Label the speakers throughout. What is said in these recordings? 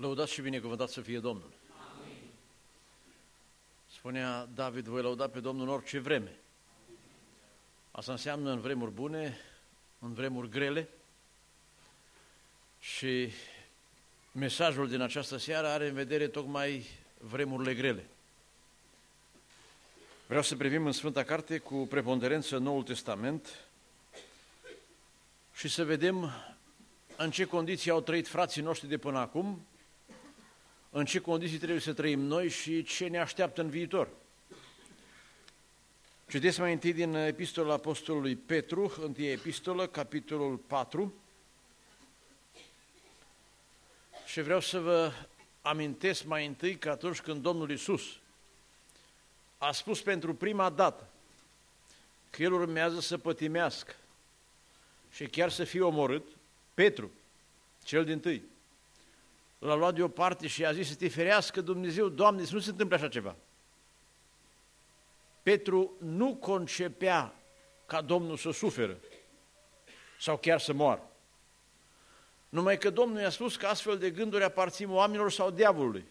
Speaker 1: Lăudați și binecuvântat să fie Domnul. Amin. Spunea David, voi lăuda pe Domnul în orice vreme. Asta înseamnă în vremuri bune, în vremuri grele. Și mesajul din această seară are în vedere tocmai vremurile grele. Vreau să privim în Sfânta Carte cu preponderență Noul Testament și să vedem în ce condiții au trăit frații noștri de până acum, în ce condiții trebuie să trăim noi și ce ne așteaptă în viitor. Citesc mai întâi din Epistola Apostolului Petru, întâia epistolă, capitolul 4, și vreau să vă amintesc mai întâi că atunci când Domnul Iisus a spus pentru prima dată că El urmează să pătimească și chiar să fie omorât, Petru, cel dintâi, l-a luat deoparte și a zis să te ferească Dumnezeu, Doamne, să nu se întâmple așa ceva. Petru nu concepea ca Domnul să suferă sau chiar să moară. Numai că Domnul i-a spus că astfel de gânduri aparțin oamenilor sau diavolului.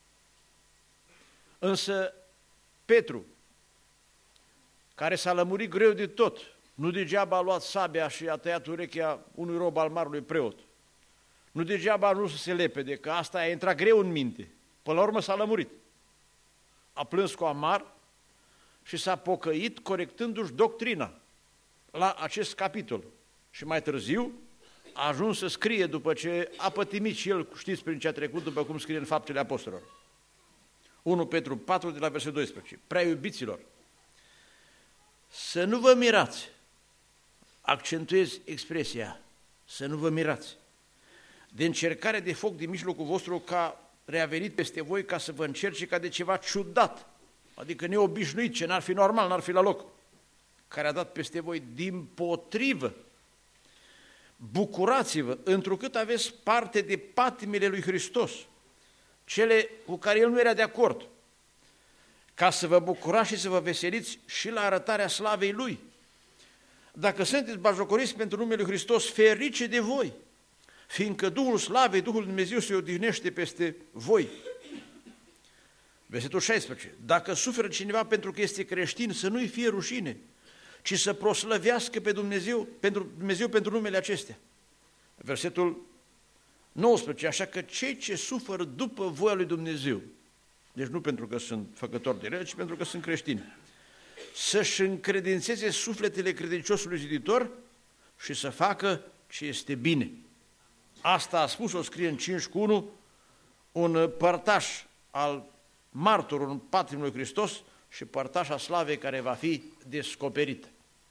Speaker 1: Însă Petru, care s-a lămurit greu de tot, nu degeaba a luat sabia și a tăiat urechea unui rob al marului preot. Nu degeaba a vrut să se lepede, că asta a intrat greu în minte. Până la urmă s-a lămurit. A plâns cu amar și s-a pocăit corectându-și doctrina la acest capitol. Și mai târziu a ajuns să scrie după ce a pătimit și el, știți prin ce a trecut, după cum scrie în Faptele Apostolilor. 1 Petru 4 de la versetul 12. Prea iubiților, să nu vă mirați, accentuez expresia, să nu vă mirați, de încercare de foc din mijlocul vostru ca reavenit peste voi ca să vă încerce ca de ceva ciudat, adică neobișnuit, ce n-ar fi normal, n-ar fi la loc, care a dat peste voi. Dimpotrivă, bucurați-vă, întrucât aveți parte de patimile lui Hristos, cele cu care El nu era de acord, ca să vă bucurați și să vă veseliți și la arătarea slavei Lui. Dacă sunteți batjocoriți pentru numele Lui Hristos, ferice de voi, fiindcă Duhul Slavei, Duhul Lui Dumnezeu se odihnește peste voi. Versetul 16. Dacă suferă cineva pentru că este creștin, să nu-i fie rușine, ci să proslăvească pe Dumnezeu pentru numele acestea. Versetul 19. Așa că cei ce suferă după voia lui Dumnezeu, deci nu pentru că sunt făcători de rele, ci pentru că sunt creștini, să-și încredințeze sufletele credinciosului ziditor și să facă ce este bine. Asta a spus, o scrie în 5:1, un părtaș al martorului, un patrimoniul lui Hristos și părtaș a slavei care va fi descoperită.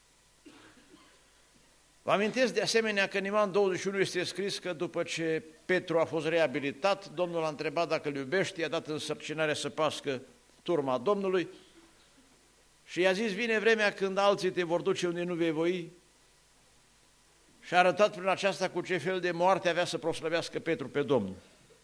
Speaker 1: Vă amintesc de asemenea că în Ioan 21 este scris că după ce Petru a fost reabilitat, Domnul l-a întrebat dacă îl iubește, i-a dat însărcinarea să pască turma Domnului și i-a zis, vine vremea când alții te vor duce unde nu vei voi, și a arătat prin aceasta cu ce fel de moarte avea să proslăvească Petru pe Domnul.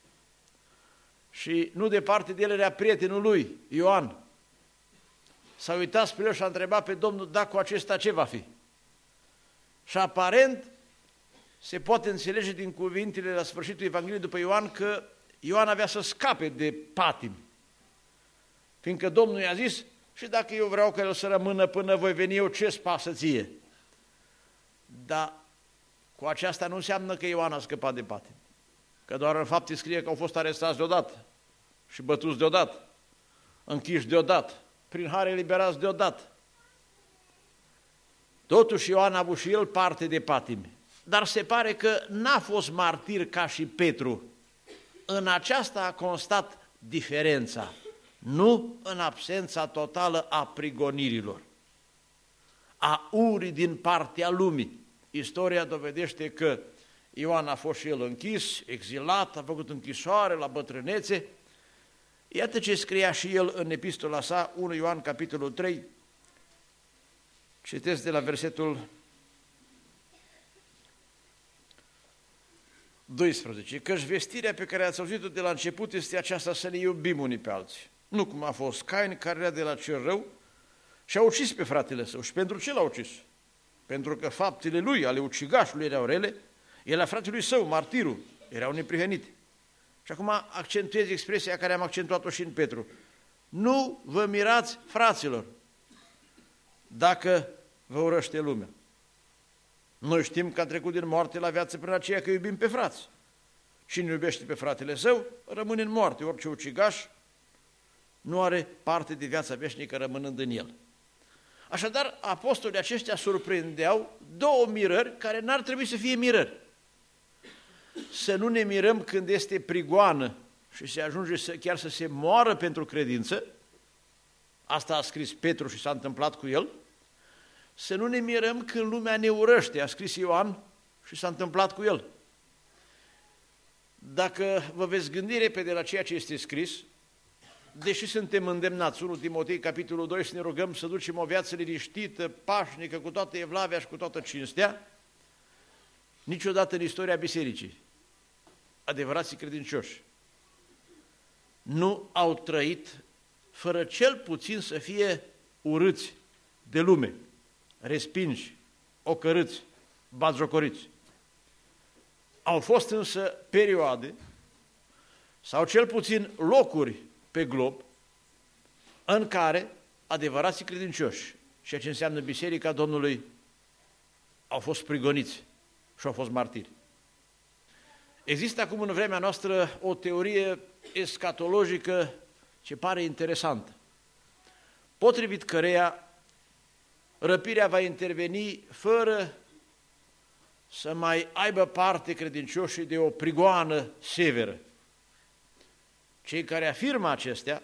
Speaker 1: Și nu departe de el era prietenul lui, Ioan. S-a uitat spre el și a întrebat pe Domnul, da, cu acesta ce va fi? Și aparent se poate înțelege din cuvintele la sfârșitul Evangheliei după Ioan că Ioan avea să scape de patimi. Fiindcă Domnul i-a zis, și dacă eu vreau că el să rămână până voi veni eu, ce-ți pasă ție? Dar cu aceasta nu înseamnă că Ioan a scăpat de patimi. Că doar în Fapte scrie că au fost arestați deodată și bătuți deodată, închiși deodată, prin har eliberați deodată. Totuși Ioan a avut și el parte de patimi, dar se pare că n-a fost martir ca și Petru. În aceasta a constat diferența, nu în absența totală a prigonirilor, a urii din partea lumii. Istoria dovedește că Ioan a fost și el închis, exilat, a făcut închisoare la bătrânețe. Iată ce scria și el în epistola sa, 1 Ioan, capitolul 3, citesc de la versetul 12, căci vestirea pe care ați auzit-o de la început este aceasta, să ne iubim unii pe alții. Nu cum a fost Cain, care era de la cel rău și a ucis pe fratele său. Și pentru ce l-a ucis? Pentru că faptele lui, ale ucigașului, erau rele, el a fratelui său, martirul, erau neprihănite. Și acum accentuez expresia care am accentuat-o și în Petru. Nu vă mirați, fraților, dacă vă urăște lumea. Noi știm că a trecut din moarte la viață prin aceea că iubim pe frați. Cine iubește pe fratele său, rămâne în moarte. Orice ucigaș nu are parte de viața veșnică rămânând în el. Așadar, apostolii aceștia surprindeau două mirări care n-ar trebui să fie mirări. Să nu ne mirăm când este prigoană și se ajunge chiar să se moară pentru credință, asta a scris Petru și s-a întâmplat cu el, să nu ne mirăm când lumea ne urăște, a scris Ioan și s-a întâmplat cu el. Dacă vă veți gândi repede la ceea ce este scris, deși suntem îndemnați, 1 Timotei, capitolul 2, să ne rugăm să ducem o viață liniștită, pașnică, cu toată evlavia și cu toată cinstea, niciodată în istoria bisericii, adevărații credincioși nu au trăit fără cel puțin să fie urâți de lume, respinși, ocărâți, batjocoriți. Au fost însă perioade sau cel puțin locuri pe glob în care adevărații credincioși, ceea ce înseamnă Biserica Domnului, au fost prigoniți și au fost martiri. Există acum în vremea noastră o teorie escatologică ce pare interesantă, potrivit căreia răpirea va interveni fără să mai aibă parte credincioșii de o prigoană severă. Cei care afirmă acestea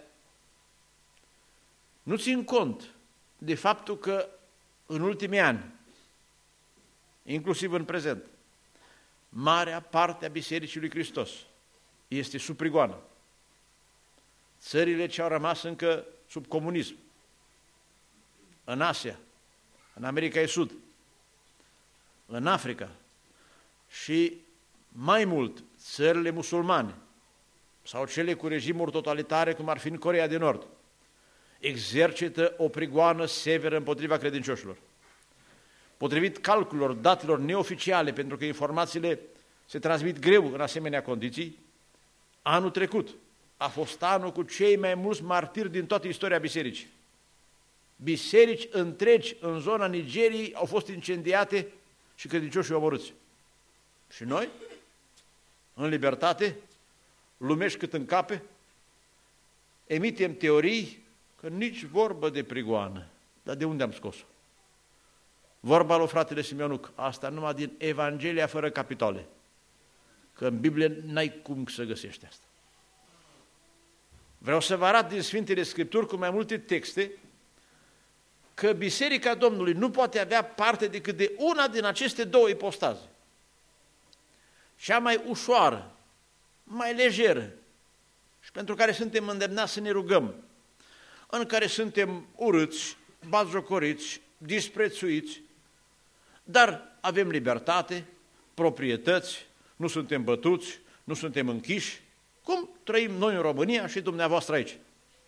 Speaker 1: nu țin cont de faptul că în ultimii ani, inclusiv în prezent, marea parte a Bisericii lui Hristos este sub prigoană. Țările ce au rămas încă sub comunism, în Asia, în America de Sud, în Africa și mai mult țările musulmane sau cele cu regimuri totalitare, cum ar fi în Coreea de Nord, exercită o prigoană severă împotriva credincioșilor. Potrivit calculelor, datelor neoficiale, pentru că informațiile se transmit greu în asemenea condiții, anul trecut a fost anul cu cei mai mulți martiri din toată istoria bisericii. Biserici întregi în zona Nigeriei au fost incendiate și credincioșii omorâți. Și noi, în libertate, lumești cât în cape, emitem teorii că nici vorbă de prigoană. Dar de unde am scos-o? Vorba lui fratele Simeonuc, asta numai din Evanghelia fără capitole, că în Biblie n-ai cum să găsești asta. Vreau să vă arăt din Sfintele Scripturi cu mai multe texte că Biserica Domnului nu poate avea parte decât de una din aceste două ipostaze. Cea mai ușoară, mai lejeră și pentru care suntem îndemnați să ne rugăm, în care suntem urâți, batjocoriți, disprețuiți, dar avem libertate, proprietăți, nu suntem bătuți, nu suntem închiși, cum trăim noi în România și dumneavoastră aici.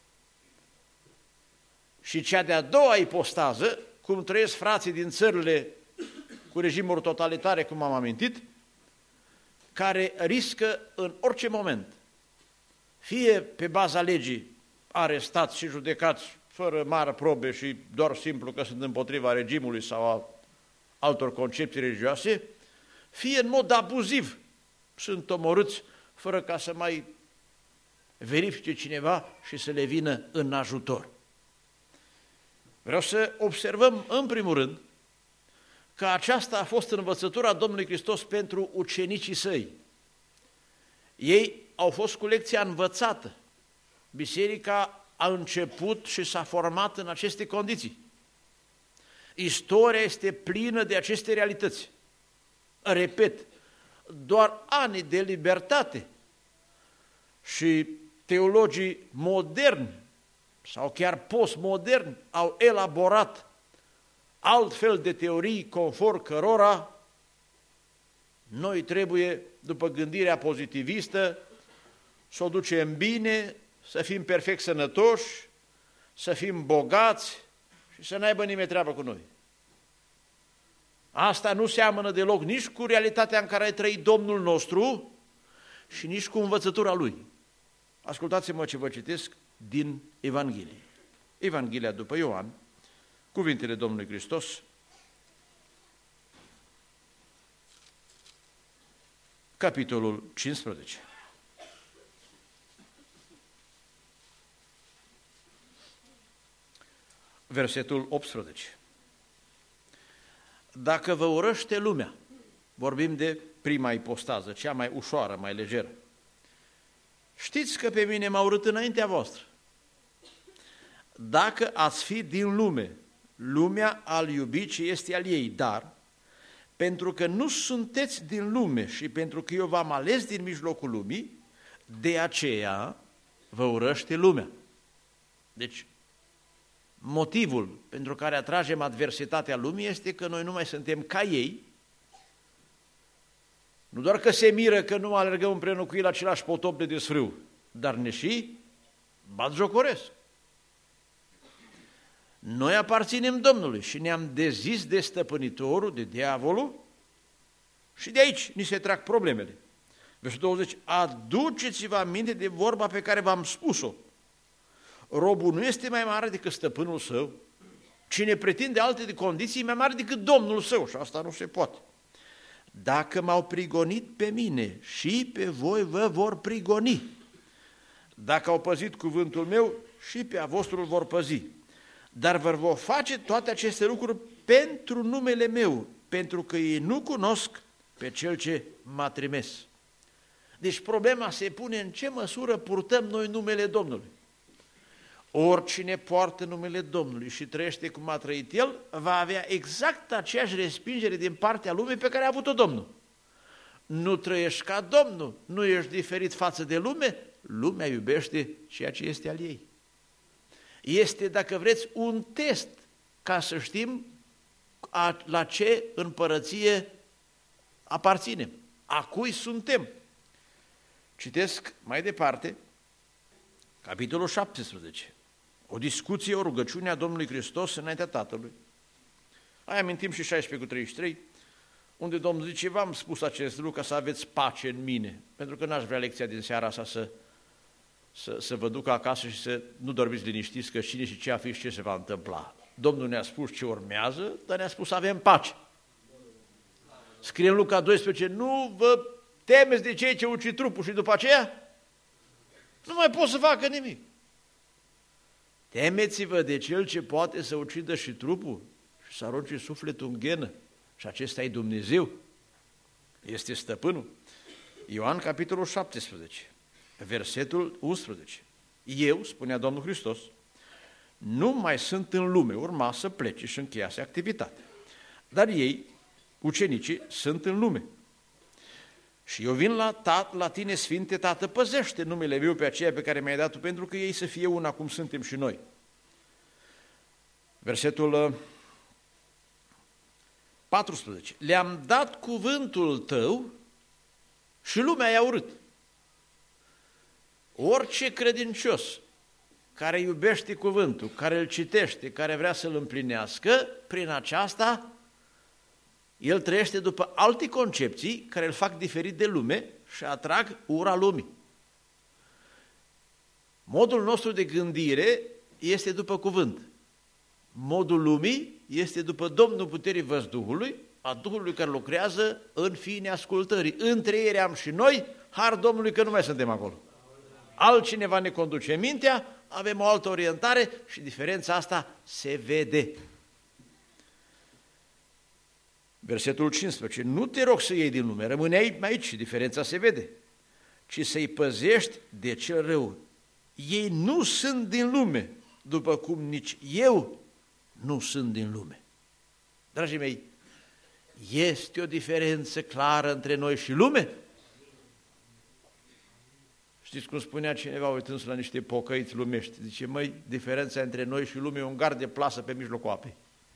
Speaker 1: Și cea de-a doua ipostază, cum trăiesc frații din țările cu regimuri totalitare, cum am amintit, care riscă în orice moment, fie pe baza legii, arestați și judecați fără mari probe și doar simplu că sunt împotriva regimului sau a altor concepții religioase, fie în mod abuziv sunt omorâți fără ca să mai verifice cineva și să le vină în ajutor. Vreau să observăm în primul rând că aceasta a fost învățătura Domnului Hristos pentru ucenicii săi. Ei au fost cu lecția învățată. Biserica a început și s-a format în aceste condiții. Istoria este plină de aceste realități. Repet, doar ani de libertate și teologii moderni sau chiar postmoderni au elaborat altfel de teorii conform cărora noi trebuie, după gândirea pozitivistă, să o ducem bine, să fim perfect sănătoși, să fim bogați și să n-aibă nimeni treabă cu noi. Asta nu seamănă deloc nici cu realitatea în care a trăit Domnul nostru și nici cu învățătura lui. Ascultați-mă ce vă citesc din Evanghelie. Evanghelia după Ioan, cuvintele Domnului Hristos, capitolul 15. Versetul 18. Dacă vă urăște lumea, vorbim de prima ipostază, cea mai ușoară, mai legeră, știți că pe mine m-a urât înaintea voastră. Dacă ați fi din lume, lumea al iubi ce este al ei, dar pentru că nu sunteți din lume și pentru că eu v-am ales din mijlocul lumii, de aceea vă urăște lumea. Deci, motivul pentru care atragem adversitatea lumii este că noi nu mai suntem ca ei, nu doar că se miră că nu alergăm împreună cu ei la același potop de desfrâu, dar ne și batjocoresc. Noi aparținem Domnului și ne-am dezis de stăpânitorul, de diavolul, și de aici ni se trag problemele. Versetul 20, aduceți-vă aminte de vorba pe care v-am spus-o. Robul nu este mai mare decât stăpânul său. Cine pretinde alte de condiții, mai mare decât Domnul său, și asta nu se poate. Dacă m-au prigonit pe mine, și pe voi vă vor prigoni. Dacă au păzit cuvântul meu, și pe a vostru vor păzi. Dar vă vor face toate aceste lucruri pentru numele meu, pentru că ei nu cunosc pe Cel ce m-a trimis. Deci problema se pune în ce măsură purtăm noi numele Domnului. Oricine poartă numele Domnului și trăiește cum a trăit El, va avea exact aceeași respingere din partea lumii pe care a avut-o Domnul. Nu trăiești ca Domnul, nu ești diferit față de lume, lumea iubește ceea ce este al ei. Este, dacă vreți, un test ca să știm la ce împărăție aparținem, a cui suntem. Citesc mai departe, capitolul 17, o discuție, o rugăciune a Domnului Hristos înaintea Tatălui. Hai, amintim și 16:33, unde Domnul zice, v-am spus acest lucru ca să aveți pace în mine, pentru că n-aș vrea lecția din seara asta să vă ducă acasă și să nu dormiți liniștiți că cine și ce a fi și ce se va întâmpla. Domnul ne-a spus ce urmează, dar ne-a spus să avem pace. Scrie în Luca 12, nu vă temeți de cei ce ucid trupul și după aceea nu mai pot să facă nimic. Temeți-vă de cel ce poate să ucidă și trupul și să arunce sufletul în ghenă. Și acesta e Dumnezeu, este stăpânul. Ioan, capitolul 17, versetul 11. Eu, spunea Domnul Hristos, nu mai sunt în lume, urma să plece și încheiase activitatea. Dar ei, ucenicii, sunt în lume. Și eu vin la tine, Sfinte Tată, păzește numele meu pe aceea pe care mi-ai dat-o, pentru că ei să fie una cum suntem și noi. Versetul 14. Le-am dat cuvântul tău și lumea i-a urât. Orice credincios care iubește cuvântul, care îl citește, care vrea să-l împlinească, prin aceasta el trăiește după alte concepții care îl fac diferit de lume și atrag ura lumii. Modul nostru de gândire este după cuvânt. Modul lumii este după Domnul puterii văzduhului, a Duhului care lucrează în fiii neascultării. Între ei am și noi, har Domnului că nu mai suntem acolo. Altcineva ne conduce mintea, avem o altă orientare și diferența asta se vede. Versetul 15. Nu te rog să iei din lume, rămâne aici și diferența se vede, ci să-i păzești de cel rău. Ei nu sunt din lume, după cum nici eu nu sunt din lume. Dragii mei, este o diferență clară între noi și lume? Știți cum spunea cineva uitându-se la niște pocăiți lumești? Zice, măi, diferența între noi și lume e un gard de plasă pe mijlocul apei.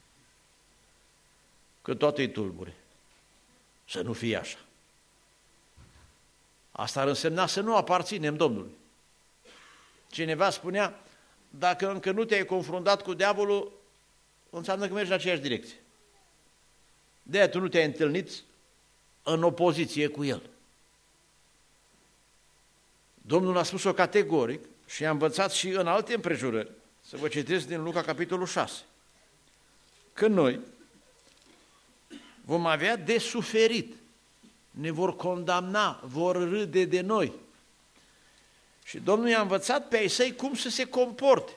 Speaker 1: Că toate-i tulbure. Să nu fie așa. Asta ar însemna să nu aparținem Domnului. Cineva spunea, dacă încă nu te-ai confruntat cu diavolul, înseamnă că mergi în aceeași direcție. De-aia tu nu te-ai întâlnit în opoziție cu el. Domnul a spus-o categoric și a învățat și în alte împrejurări. Să vă citesc din Luca, capitolul 6. Că noi vom avea de suferit, ne vor condamna, vor râde de noi. Și Domnul i-a învățat pe ai săi cum să se comporte.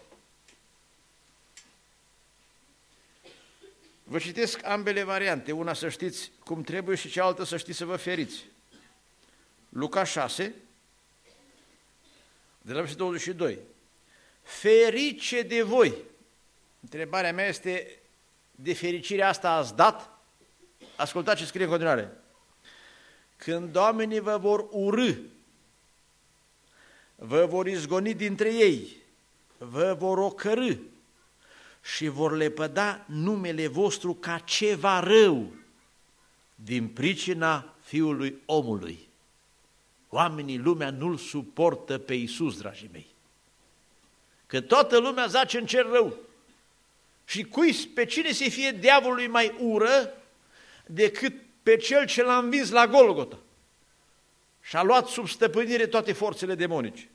Speaker 1: Vă citesc ambele variante, una să știți cum trebuie și cealaltă să știți să vă feriți. Luca 6, de la versetul 22. Ferice de voi! Întrebarea mea este, de fericirea asta ați dat? Ascultați ce scrie în continuare. Când oamenii vă vor urâ, vă vor izgoni dintre ei, vă vor ocărî și vor lepăda numele vostru ca ceva rău din pricina Fiului Omului. Oamenii, lumea nu-L suportă pe Iisus, dragii mei. Că toată lumea zace în cer rău. Și pe cine se fie diavolului mai ură decât pe cel ce l-a învins la Golgota și a luat sub stăpânire toate forțele demonice.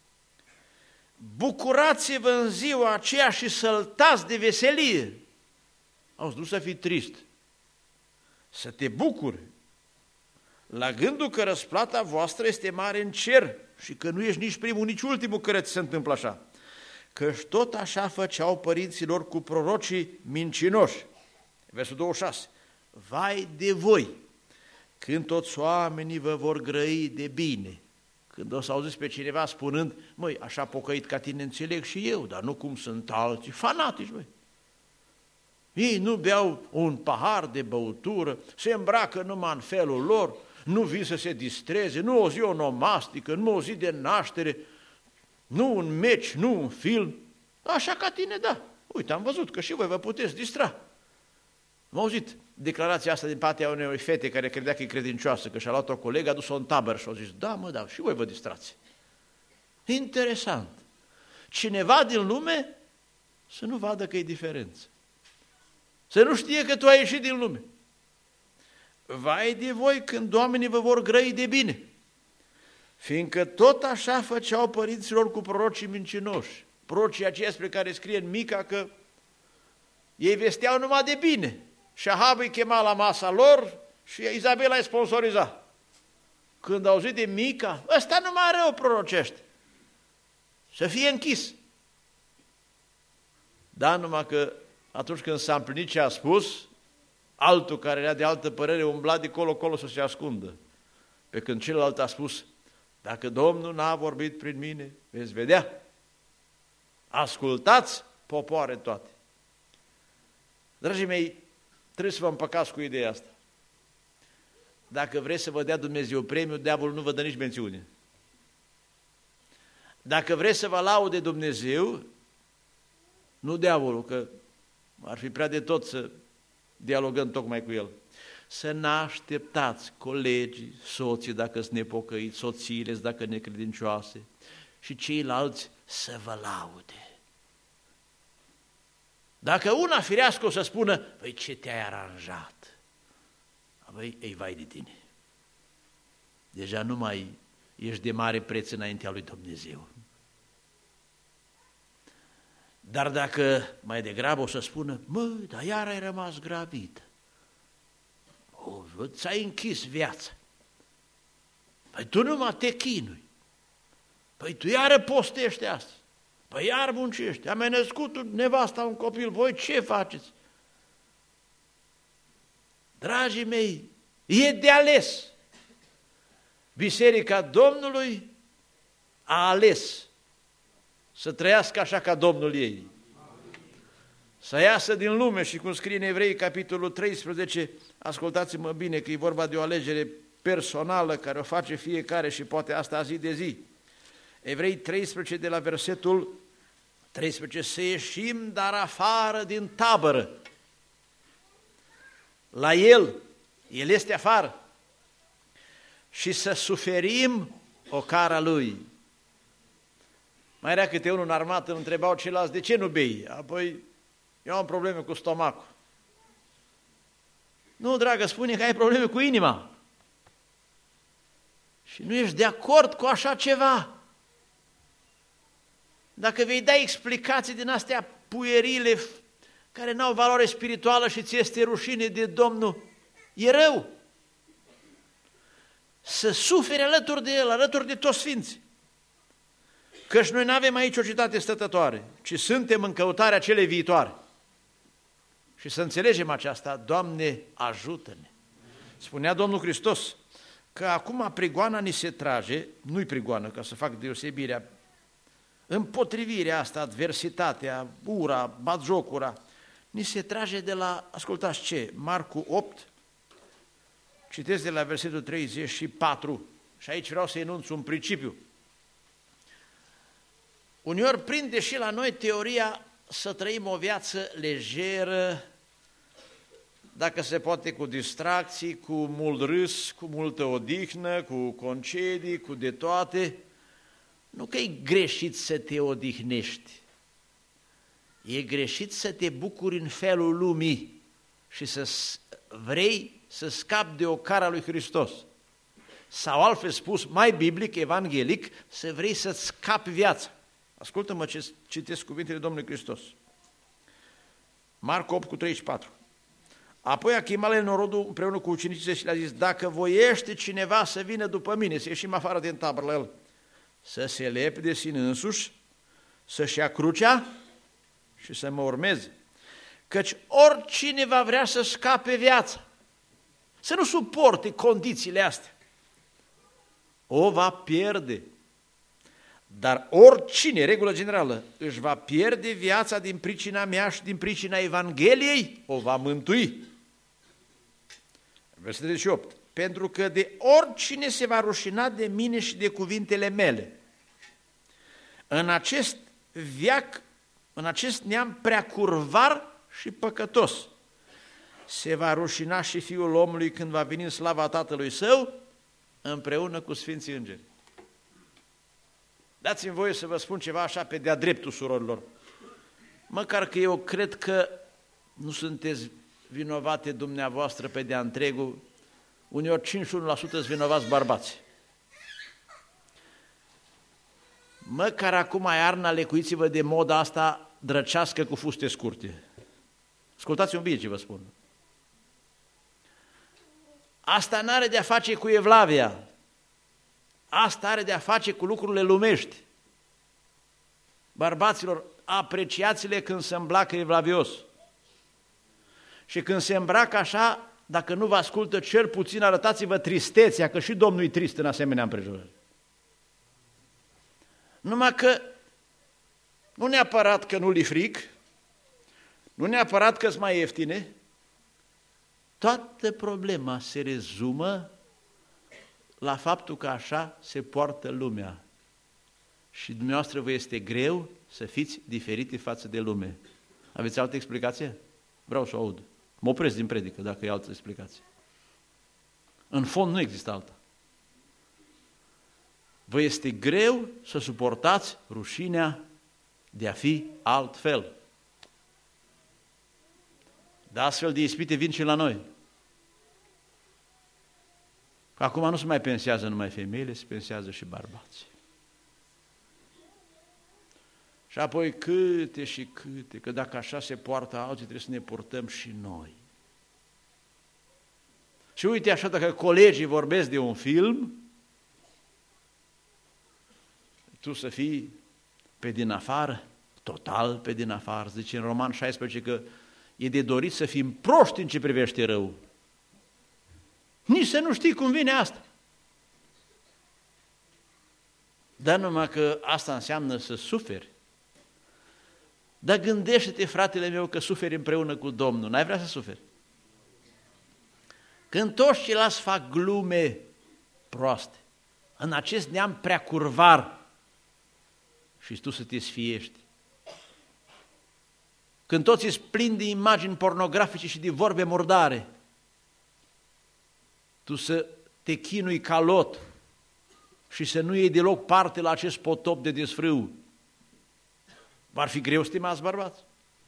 Speaker 1: Bucurați-vă în ziua aceea și săltați de veselie. Auzi, nu să fii trist, să te bucuri la gândul că răsplata voastră este mare în cer și că nu ești nici primul, nici ultimul care ți se întâmplă așa. Căci tot așa făceau părinților cu prorocii mincinoși. Versul 26. Vai de voi, când toți oamenii vă vor grăi de bine. Când o să auziți pe cineva spunând, măi, așa pocăit ca tine înțeleg și eu, dar nu cum sunt alții, fanatici, băi. Ei nu beau un pahar de băutură, se îmbracă numai în felul lor, nu vin să se distreze, nu o zi onomastică, nu o zi de naștere, nu un meci, nu un film, așa ca tine, da. Uite, am văzut că și voi vă puteți distra. Am auzit declarația asta din partea unei fete care credea că e credincioasă, că și-a luat o colegă, a dus-o în tabără și a zis, da, mă, da, și voi vă distrați. Interesant. Cineva din lume să nu vadă că e diferență. Să nu știe că tu ai ieșit din lume. Vai de voi când oamenii vă vor grăi de bine, fiindcă tot așa făceau părinților cu prorocii mincinoși. Prorocii aceia spre care scrie în Mica că ei vesteau numai de bine. Și Ahab îi chema la masa lor și Izabela îi sponsoriza. Când au auzit de Mica, ăsta numai rău prorocește, să fie închis. Da, numai că atunci când s-a împlinit ce a spus, altul care era de altă părere umbla de colo-colo să se ascundă. Pe când celălalt a spus, dacă Domnul n-a vorbit prin mine, veți vedea. Ascultați, popoare toate. Dragii mei, trebuie să vă împăcați cu ideea asta. Dacă vreți să vă dea Dumnezeu premiu, diavolul nu vă dă nici mențiune. Dacă vreți să vă laude Dumnezeu, nu diavolul, că ar fi prea de tot să dialogăm tocmai cu el. Să n-așteptați colegii, soții dacă sunt nepocăiți, soțiile dacă necredincioase și ceilalți să vă laude. Dacă una firească o să spună, păi ce te-ai aranjat? Păi, ei, vai de tine. Deja nu mai ești de mare preț înaintea lui Dumnezeu. Dar dacă mai degrabă o să spună, mă, dar iar ai rămas gravid. Ți-ai închis viața. Păi tu numai te chinui. Păi tu iară postești astăzi. Păi iar muncești. Am mai născut nevasta un copil. Voi ce faceți? Dragii mei, e de ales. Biserica Domnului a ales să trăiască așa ca Domnul ei. Să iasă din lume și cum scrie în Evrei, capitolul 13, ascultați-mă bine că e vorba de o alegere personală care o face fiecare și poate asta zi de zi. Evrei 13 de la versetul 13, să ieșim dar afară din tabără. La El este afară și să suferim ocara Lui. Mai era câte unul în armată, îl întrebau ceilalți, de ce nu bei? Apoi, eu am probleme cu stomacul. Nu, dragă, spune că ai probleme cu inima. Și nu ești de acord cu așa ceva. dacă vei da explicații din astea puierile care n-au valoare spirituală și ți este rușine de Domnul, e rău. Să suferi alături de El, alături de toți sfinții. Căci noi nu avem aici o cetate stătătoare, ci suntem în căutarea celei viitoare. Și să înțelegem aceasta, Doamne, ajută-ne! Spunea Domnul Hristos că acum prigoana ni se trage, nu-i prigoană, ca să fac deosebirea, împotrivirea asta, adversitatea, ura, batjocura, ni se trage de la, ascultați ce, Marcu 8, citesc de la versetul 34, și aici vreau să enunț un principiu. Uneori prinde și la noi teoria să trăim o viață lejeră, dacă se poate cu distracții, cu mult râs, cu multă odihnă, cu concedii, cu de toate. Nu că e greșit să te odihnești, e greșit să te bucuri în felul lumii și să vrei să scapi de ocara lui Hristos. Sau altfel spus, mai biblic, evanghelic, să vrei să-ți scapi viața. Ascultă-mă ce citesc cuvintele Domnului Hristos. Marcu 8 cu 34. Apoi a chemat el norodul împreună cu ucenicii și le-a zis, dacă voiește cineva să vină după mine, să ieșim afară din tabără la el, să se lepe de sine însuși, să-și ia crucea și să mă urmeze. Căci oricine va vrea să scape viața, să nu suporte condițiile astea, o va pierde. Dar oricine, regulă generală, își va pierde viața din pricina mea și din pricina Evangheliei, o va mântui. Versetul 38. Pentru că de oricine se va rușina de mine și de cuvintele mele, în acest veac, în acest neam prea curvar și păcătos, se va rușina și Fiul omului când va veni în slava Tatălui Său, împreună cu Sfinții Îngeri. Dați-mi voie să vă spun ceva așa pe de-a dreptul, surorilor. Măcar că eu cred că nu sunteți vinovate dumneavoastră pe de-a întregul, uneori 51% sunt vinovați bărbați. Măcar acum iarna lecuiți-vă de moda asta drăcească cu fuste scurte. Ascultați-mi bine ce vă spun. Asta n-are de-a face cu evlavia. Asta are de-a face cu lucrurile lumești. Bărbaților, apreciați-le când se îmbracă evlavios. Și când se îmbracă așa, dacă nu vă ascultă, cel puțin arătați-vă tristețea, că și Domnul e trist în asemenea împrejurări. Numai că nu neapărat că nu-li fric, nu neapărat că-s mai ieftine, toată problema se rezumă la faptul că așa se poartă lumea. Și dumneavoastră vă este greu să fiți diferite față de lume. Aveți altă explicație? Vreau să o aud. Mă opresc din predică dacă e altă explicație. În fond nu există alta. Vă este greu să suportați rușinea de a fi altfel. Dar astfel de ispite vin și la noi. Acum nu se mai pensează numai femeile, se pensează și bărbații. Și apoi câte și câte, că dacă așa se poartă alții, trebuie să ne purtăm și noi. Și uite așa, dacă colegii vorbesc de un film, tu să fii pe din afară, total pe din afară. Zice în Roman 16 că e de dorit să fim proști în ce privește rău. Nici să nu știi cum vine asta. Dar numai că asta înseamnă să suferi. Dar gândește-te, fratele meu, că suferi împreună cu Domnul. N-ai vrea să suferi? Când toți ceilalți fac glume proaste, în acest neam prea curvar, și tu să te sfiești. Când toți îți plini de imagini pornografice și de vorbe murdare, tu să te chinui ca Lot și să nu iei deloc parte la acest potop de desfrâu. V-ar fi greu, stimați bărbați?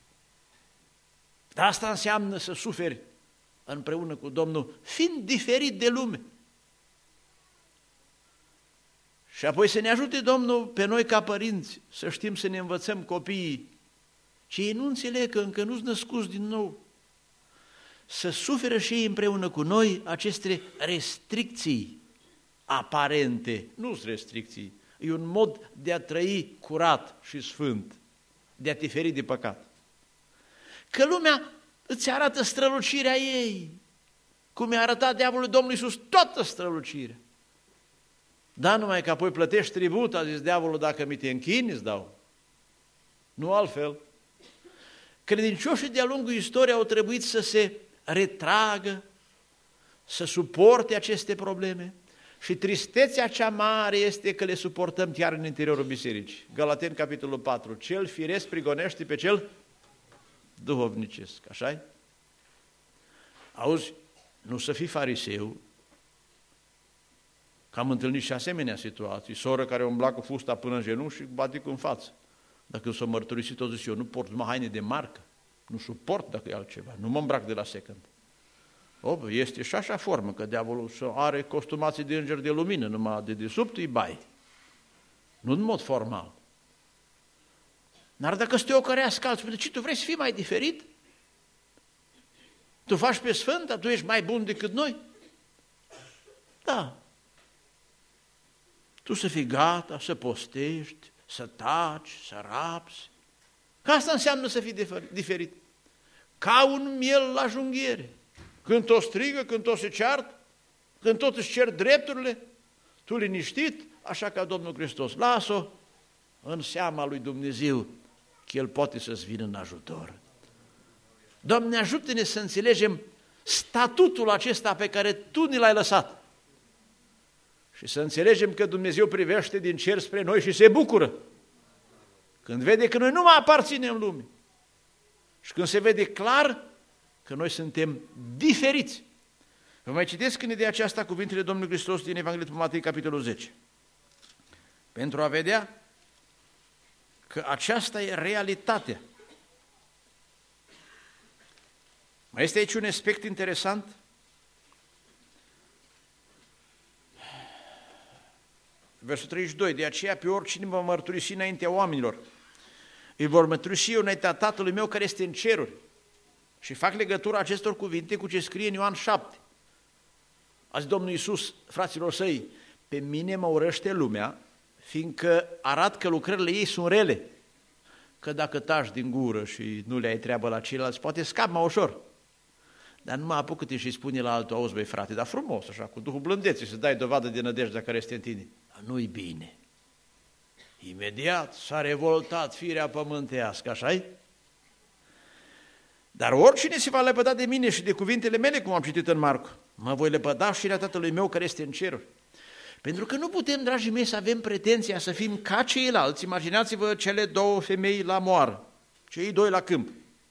Speaker 1: Dar asta înseamnă să suferi împreună cu Domnul, fiind diferit de lume. Și apoi să ne ajute Domnul pe noi ca părinți să știm să ne învățăm copiii, ce ei nu înțeleg că încă nu-s născuți din nou, să suferă și ei împreună cu noi aceste restricții aparente, nu sunt restricții, e un mod de a trăi curat și sfânt, de a te feri de păcat. Că lumea îți arată strălucirea ei, cum i-a arătat diavolul Domnului Iisus toată strălucirea. Da, numai că apoi plătești tribut, a zis diavolul, dacă mi te închini, îți dau. Nu altfel. Credincioșii de-a lungul istoriei au trebuit să se retragă, să suporte aceste probleme și tristețea cea mare este că le suportăm chiar în interiorul bisericii. Galateni, capitolul 4. Cel firesc prigonește pe cel duhovnicesc. Așa-i? Auzi, nu să fii fariseu, că am întâlnit și asemenea situații, soră care umbla cu fusta până în genunchi și batic în față. Dacă s-o mărturisit, o zis eu, nu port numai haine de marcă, nu suport dacă e altceva, nu mă îmbrac de la second. Este și așa formă, că diavolul are costumații de înger de lumină, numai de desubt îi bai. Nu în mod formal. Dar dacă să te ocărească alții, de ce tu vrei să fii mai diferit? Tu faci pe sfânt, dar tu ești mai bun decât noi? Da. Tu să fii gata, să postești, să taci, să rapsi. Că asta înseamnă să fii diferit. Ca un miel la junghiere. Când tot strigă, când tot se ceartă, când tot își cer drepturile, tu liniștit, așa ca Domnul Hristos. Lasă-o în seama lui Dumnezeu, că El poate să-ți vină în ajutor. Doamne, ajută-ne să înțelegem statutul acesta pe care Tu ne l-ai lăsat și să înțelegem că Dumnezeu privește din cer spre noi și se bucură când vede că noi nu mai aparținem lumii și când se vede clar că noi suntem diferiți. Vă mai citesc în ideea aceasta cuvintele Domnului Hristos din Evanghelia după Matei, capitolul 10, pentru a vedea că aceasta e realitatea. Mai este aici un aspect interesant. Versul 32, de aceea pe oricine mă mărturisi înaintea oamenilor, îi vor mărturisi eu înaintea Tatălui meu care este în ceruri. Și fac legătura acestor cuvinte cu ce scrie în Ioan 7. Azi Domnul Iisus, fraților săi, pe mine mă urăște lumea, fiindcă arată că lucrările ei sunt rele. Că dacă taci din gură și nu le ai treabă la ceilalți, poate scapi mai ușor. Dar nu mă apucă-te și spune la altul, auzi băi frate, dar frumos așa, cu Duhul blândeții, să dai dovadă de nădejdea care este în tine. Dar nu-i bine. Imediat s-a revoltat firea pământească, așa-i? Dar oricine se va lepăda de mine și de cuvintele mele, cum am citit în Marcu, mă voi lepăda și de Tatălui meu care este în ceruri. Pentru că nu putem, dragii mei, să avem pretenția să fim ca ceilalți. Imaginați-vă cele două femei la moară, cei doi la câmp.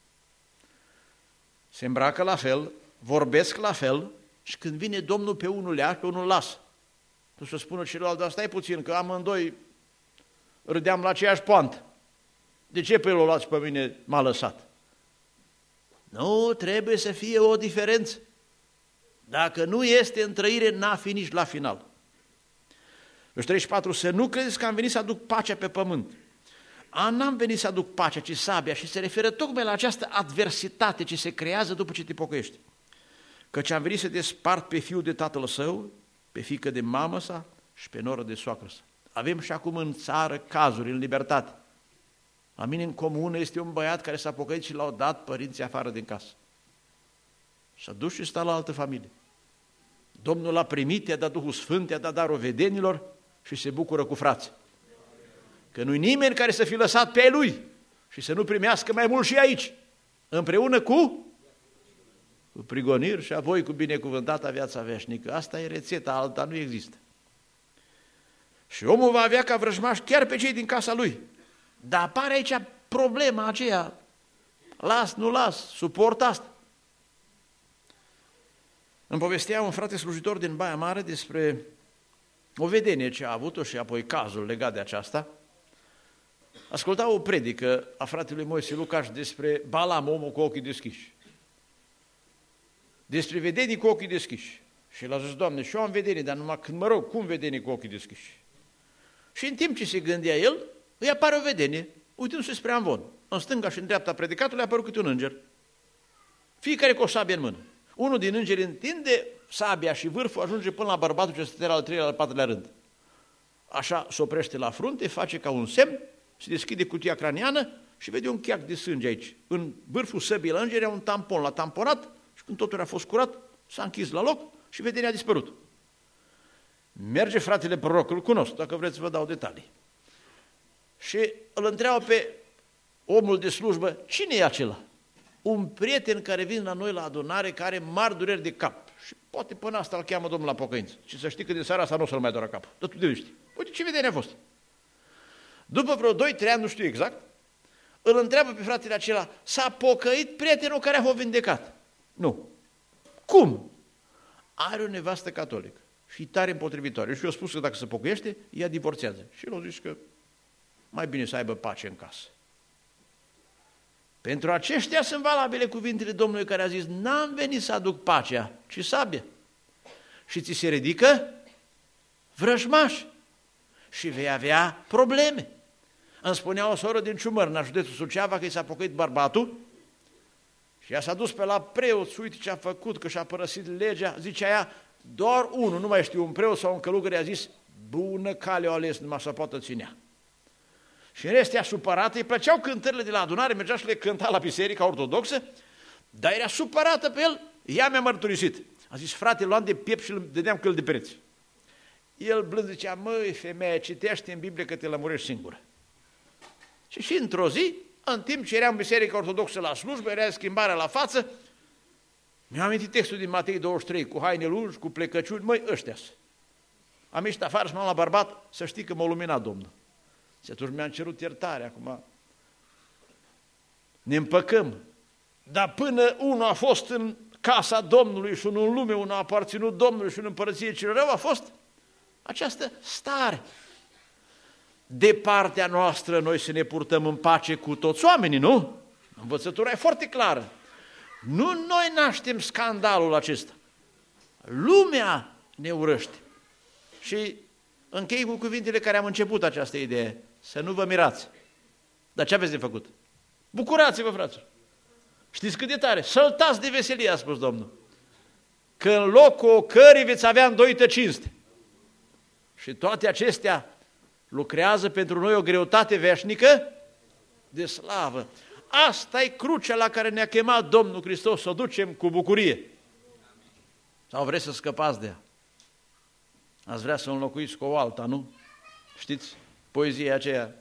Speaker 1: Se îmbracă la fel, vorbesc la fel și când vine Domnul pe unul le ia, pe unul lasă. Tu să spună celălalt, dar stai puțin, că amândoi râdeam la aceeași poantă. De ce pe el o luați pe mine m-a lăsat? Nu, trebuie să fie o diferență. Dacă nu este în trăire, n-a fi nici la final. Versul 34, să nu credeți că am venit să aduc pacea pe pământ. N-am venit să aduc pacea, ci sabia, și se referă tocmai la această adversitate ce se creează după ce te pocăiești. Căci am venit să despart pe fiul de tatăl său, pe fiică de mamă sa și pe noră de soacră sa. Avem și acum în țară cazuri, în libertate. La mine în comună este un băiat care s-a pocăit și l-au dat părinții afară din casă. S-a dus și sta la altă familie. Domnul l-a primit, i-a dat Duhul Sfânt, i-a dat darul vedenilor și se bucură cu frații. Că nu-i nimeni care să fi lăsat pe lui și să nu primească mai mult și aici, împreună cu prigoniri și apoi cu binecuvântata viața veșnică. Asta e rețeta, alta nu există. Și omul va avea ca vrăjmaș chiar pe cei din casa lui. Dar apare aici problema aceea, las, nu las, suport asta. Îmi povestea un frate slujitor din Baia Mare despre o vedenie ce a avut-o și apoi cazul legat de aceasta. Asculta o predică a fratelui Moise Lucaș despre Balam, omul cu ochii deschiși. Despre vedenii cu ochii deschiși. Și el a zis, Doamne, și eu am vedenii, dar numai când mă rog, cum vedenii cu ochii deschiși? Și în timp ce se gândea el, îi apare o vedenie, uitându-se spre amvon. În stânga și în dreapta predicatului a apărut câte un înger. Fiecare cu o sabie în mână. Unul din îngeri întinde sabia și vârful ajunge până la bărbatul ce stătea la al treilea, al patrulea rând. Așa se oprește la frunte, face ca un semn, se deschide cutia craniană și vede un cheac de sânge aici. În vârful săbii la îngeri era un tampon, l-a tamponat și când totul a fost curat, s-a închis la loc și vedenia a dispărut. Merge fratele proroc, îl cunosc, dacă vreți vă dau detalii. Și îl întreabă pe omul de slujbă, cine e acela? Un prieten care vine la noi la adunare, care are mari dureri de cap. Și poate până asta îl cheamă Domnul la pocăință. Și să știi că din seara asta nu o să-l mai doară capul. Dar tu de știi. Uite ce vedenie a fost. După vreo 2-3 ani, nu știu exact, îl întreabă pe fratele acela, s-a pocăit prietenul care a fost vindecat? Nu. Cum? Are o nevastă catolică și tare împotrivitoare. Și eu spus că dacă se pocăiește, ea divorțează. Și el a zis că mai bine să aibă pace în casă. Pentru aceștia sunt valabile cuvintele Domnului care a zis, n-am venit să aduc pacea, ci sabia. Și ți se ridică vrăjmași și vei avea probleme. Îmi spunea o soră din Ciumărna, județul Suceava, că i s-a pocăit bărbatul și ea s-a dus pe la preot, uite ce a făcut, că și-a părăsit legea, zicea ea, doar unul, nu mai știu, un preot sau un călugăr i-a zis, bună cale o ales, numai să poată ținea. Și în rest ea supărată, îi plăceau cântările de la adunare, mergea și le cânta la biserica ortodoxă, dar era supărată pe el, ea mi-a mărturisit. A zis, frate, luam de piept și îl dădeam căl de pereți. El blând zicea, măi, femeie, citește în Biblie că te lămurești singură. Și într-o zi, în timp ce eram în biserica ortodoxă la slujbă, era schimbarea la față, mi-am amintit textul din Matei 23, cu haine lungi, cu plecăciuni, măi, ăștia-s. Am ieșit afară și m-am la bărbat, să știi că m-a luminat Domnul. Și atunci mi-am cerut iertare, acum ne împăcăm. Dar până unul a fost în casa Domnului și unul în lume, unul a aparținut Domnului și unul în împărăție cel rău, a fost această stare. De partea noastră noi să ne purtăm în pace cu toți oamenii, nu? Învățătura e foarte clară. Nu noi naștem scandalul acesta. Lumea ne urăște. Și închei cu cuvintele care am început această idee. Să nu vă mirați. Dar ce aveți de făcut? Bucurați-vă, fraților. Știți cât de tare? Săltați de veselie, a spus Domnul. Că în locul ocării veți avea îndoită cinste. Și toate acestea lucrează pentru noi o greutate veșnică de slavă. Asta e crucea la care ne-a chemat Domnul Hristos, să o ducem cu bucurie. Sau vreți să scăpați de ea? Ați vrea să o înlocuiți cu o alta, nu? Știți poezia aceea?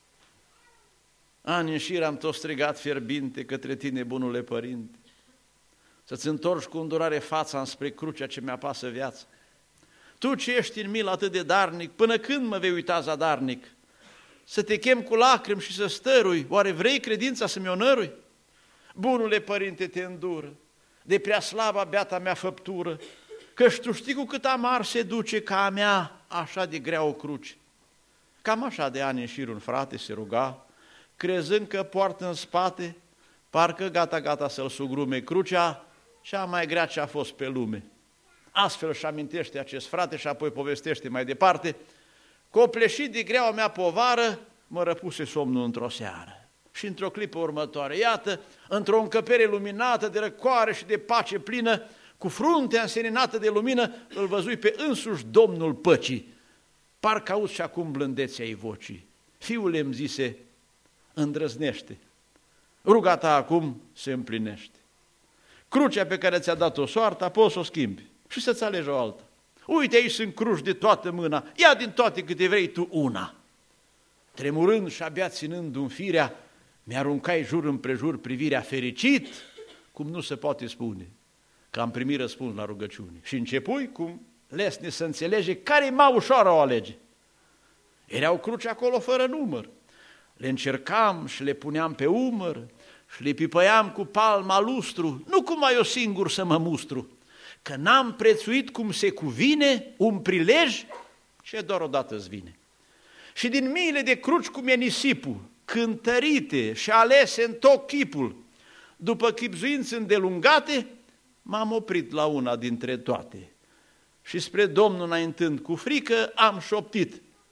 Speaker 1: Ani în șir am tot strigat fierbinte către tine, bunule părinte, să-ți întorci cu îndurare fața înspre crucea ce mi-apasă viața. Tu ce ești în milă atât de darnic, până când mă vei uita zadarnic? Să te chem cu lacrimi și să stărui, oare vrei credința să-mi onărui? Bunule părinte, te îndură, de prea slava beata mea făptură, căci tu știi cu cât amar se duce ca a mea așa de grea o cruce. Cam așa de ani în șir un frate se ruga, crezând că poartă în spate, parcă gata să-l sugrume crucea, cea mai grea ce a fost pe lume. Astfel își amintește acest frate și apoi povestește mai departe, copleșit de greaua mea povară, mă răpuse somnul într-o seară. Și într-o clipă următoare, iată, într-o încăpere luminată de răcoare și de pace plină, cu fruntea înseninată de lumină, îl văzui pe însuși Domnul păcii. Parcă auzi și acum blândețea ei vocii. Fiule, îmi zise, îndrăznește, ruga ta acum se împlinește. Crucea pe care ți-a dat-o soarta, poți să o schimbi și să-ți alegi o altă. Uite, aici sunt cruci de toată mâna, ia din toate câte vrei tu una. Tremurând și abia ținând un firea, mi-aruncai jur împrejur privirea, fericit, cum nu se poate spune, că am primit răspuns la rugăciune. Și începui, cum lesne să înțelege, care-i mai ușoară o alege. Erau cruci acolo fără număr. Le încercam și le puneam pe umăr și le pipăiam cu palma lustru, nu cum mai eu singur să mă mustru, că n-am prețuit cum se cuvine un prilej ce doar odată-ți vine. Și din miile de cruci cum e nisipul, cântărite și alese în tot chipul, după chipzuinți îndelungate, m-am oprit la una dintre toate. Și spre Domnul înaintând cu frică am șoptit,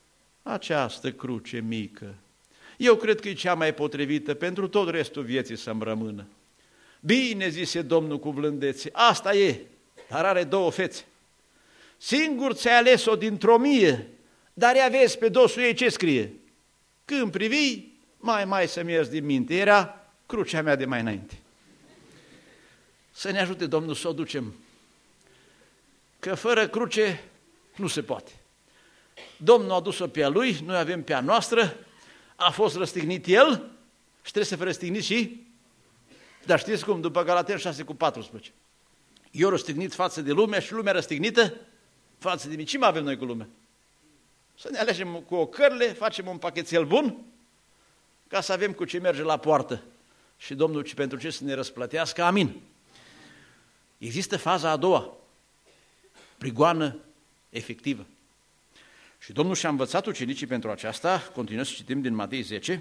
Speaker 1: această cruce mică, eu cred că e cea mai potrivită pentru tot restul vieții să-mi rămână. Bine, zise Domnul cu blândețe, asta e, dar are 2 fețe. Singur ți-ai ales-o dintr-o 1000, dar ea vezi pe dosul ei ce scrie. Când privi, mai să-mi ierzi din minte, era crucea mea de mai înainte. Să ne ajute Domnul să o ducem, că fără cruce nu se poate. Domnul a dus-o pe a Lui, noi avem pe a noastră, a fost răstignit El și trebuie să fie răstignit și... Dar știți cum? După Galateni 6:14. Eu răstignit față de lumea și lumea răstignită față de mine. Ce mai avem noi cu lumea? Să ne alegem cu o cărle, facem un pachetel bun, ca să avem cu ce merge la poartă. Și Domnul pentru ce să ne răsplătească, amin. Există faza a doua, prigoană efectivă. Și Domnul și-a învățat ucenicii pentru aceasta, continuăm să citim din Matei 10,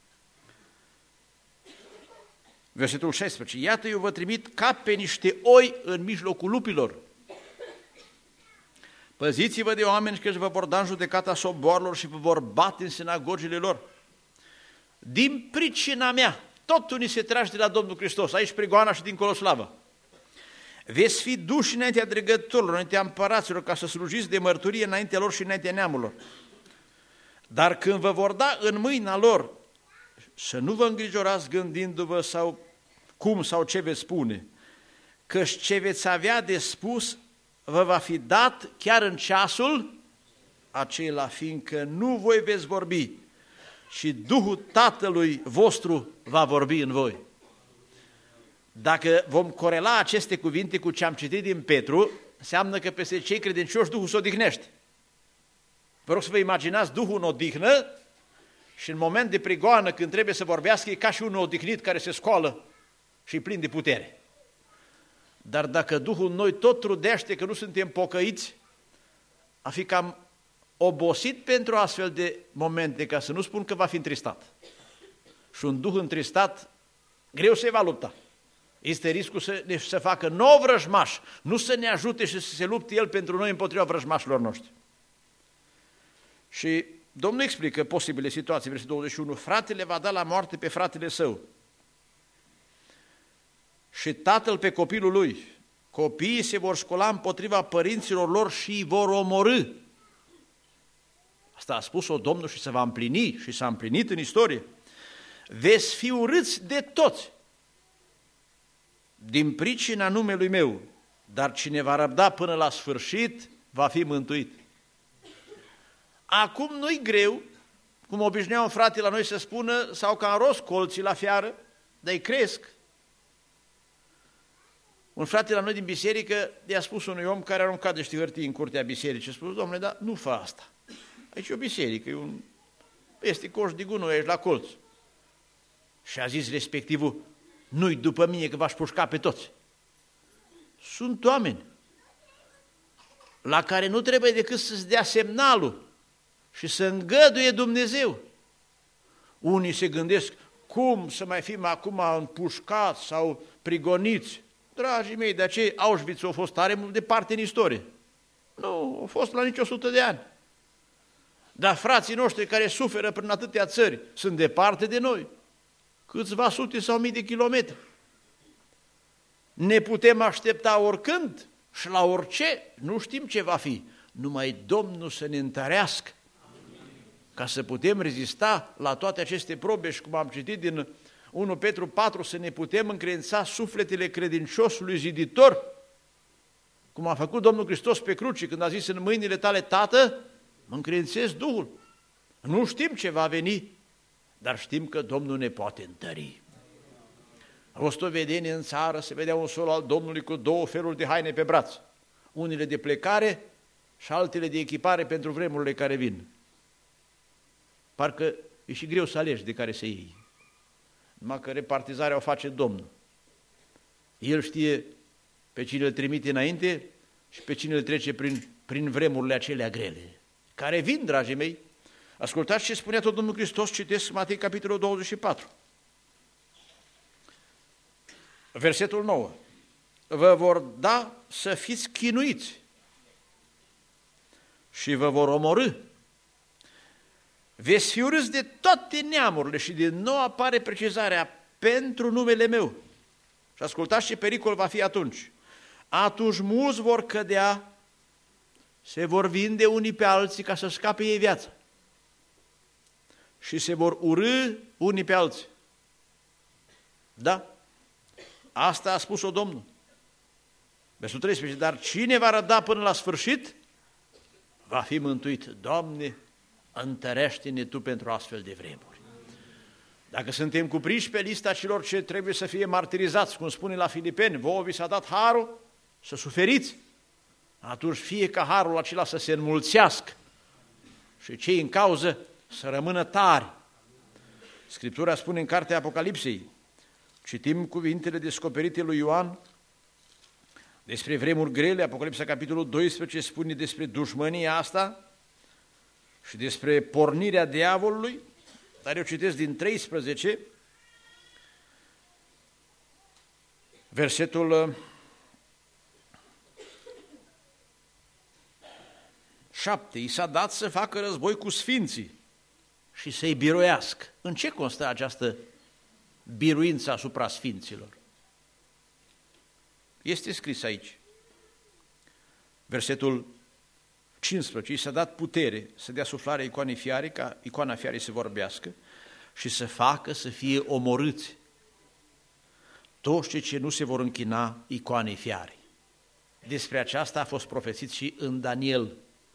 Speaker 1: versetul 16. Iată, eu vă trimit ca pe niște oi în mijlocul lupilor. Păziți-vă de oameni că își vă vor da în judecata soboarelor și vă vor bate în sinagogile lor. Din pricina mea, totul ni se trage de la Domnul Hristos, aici prigoana și dincolo slavă. Veți fi duși înaintea dregătorilor, înaintea împăraților, ca să slujiți de mărturie înaintea lor și înaintea neamurilor. Dar când vă vor da în mâina lor, să nu vă îngrijorați gândindu-vă sau cum sau ce veți spune, căci ce veți avea de spus vă va fi dat chiar în ceasul acela, fiindcă nu voi veți vorbi, și Duhul Tatălui vostru va vorbi în voi. Dacă vom corela aceste cuvinte cu ce am citit din Petru, înseamnă că peste cei credincioși Duhul se odihnește. Vă rog să vă imaginați Duhul în odihnă și în moment de prigoană, când trebuie să vorbească, e ca și unul odihnit care se scoală și e plin de putere. Dar dacă Duhul în noi tot trudește că nu suntem pocăiți, a fi cam obosit pentru astfel de momente, ca să nu spun că va fi întristat. Și un Duh întristat, greu se va lupta. Este riscul să facă nou vrăjmaș, nu să ne ajute și să se lupte El pentru noi împotriva vrăjmașilor noștri. Și Domnul explică posibile situații, versetul 21, fratele va da la moarte pe fratele său și tatăl pe copilul lui. Copiii se vor scola împotriva părinților lor și îi vor omorî. Asta a spus-o Domnul și se va împlini și s-a împlinit în istorie. Veți fi urâți de toți din pricina numelui meu, dar cine va răbda până la sfârșit va fi mântuit. Acum nu-i greu, cum obișnuiau frații la noi să spună, sau că am rost colții la fiară, dar îi cresc. Un frate la noi din biserică i-a spus unui om care a aruncat niște hârtii în curtea bisericii, a spus, domnule, dar nu fă asta. Aici e o biserică, este coș de gunoi aici la colț. Și a zis respectivul, nu-i după mine că v-aș pușca pe toți. Sunt oameni la care nu trebuie decât să-ți dea semnalul și să îngăduie Dumnezeu. Unii se gândesc, cum să mai fim acum împușcați sau prigoniți? Dragii mei, de aceea Auschwitz a fost tare mult departe în istorie. Nu, a fost la nici 100 de ani. Dar frații noștri care suferă prin atâtea țări sunt departe de noi. Câțiva sute sau mii de kilometri. Ne putem aștepta oricând și la orice, nu știm ce va fi. Numai Domnul să ne întărească ca să putem rezista la toate aceste probe și cum am citit din 1 Petru 4, să ne putem încredința sufletele credinciosului ziditor, cum a făcut Domnul Hristos pe cruce, când a zis în mâinile tale, Tată, mă încredințez Duhul. Nu știm ce va veni, dar știm că Domnul ne poate întări. A fost o vedenie în țară, se vedea un sol al Domnului cu 2 feluri de haine pe braț, unele de plecare și altele de echipare pentru vremurile care vin. Parcă e și greu să alegi de care să iei. Numai că repartizarea o face Domnul. El știe pe cine îl trimite înainte și pe cine îl trece prin vremurile acelea grele, care vin, dragii mei. Ascultați ce spunea tot Domnul Hristos, citesc Matei, capitolul 24. Versetul 9. Vă vor da să fiți chinuiți și vă vor omorî veți fi urâți de toate neamurile și din nou apare precizarea pentru numele meu. Și ascultați ce pericol va fi atunci. Atunci mulți vor cădea, se vor vinde unii pe alții ca să scape ei viața. Și se vor urî unii pe alții. Da? Asta a spus-o Domnul. Versul 13. Dar cine va răbda până la sfârșit, va fi mântuit. Doamne, întărește-ne Tu pentru astfel de vremuri. Dacă suntem cuprinși pe lista celor ce trebuie să fie martirizați, cum spune la Filipeni, vouă vi s-a dat harul să suferiți, atunci fie ca harul acela să se înmulțească și cei în cauză să rămână tari. Scriptura spune în cartea Apocalipsei, citim cuvintele descoperite lui Ioan despre vremuri grele, Apocalipsa capitolul 12 spune despre dușmânia asta și despre pornirea diavolului, dar eu citesc din 13, versetul 7. I s-a dat să facă război cu sfinții și să-i biruiască. În ce constă această biruință asupra sfinților? Este scris aici. Versetul 15. I s-a dat putere să dea suflare icoanei fiare, ca icoana fiarei să vorbească și să facă să fie omorâți toți cei ce nu se vor închina icoanei fiarei. Despre aceasta a fost profețit și în Daniel,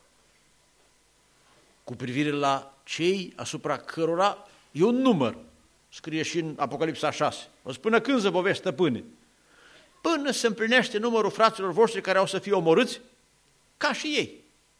Speaker 1: cu privire la cei asupra cărora e un număr, scrie și în Apocalipsa 6. O spune, până când zăbovești, stăpâne? Până se împlinește numărul fraților voștri care au să fie omorâți, ca și ei.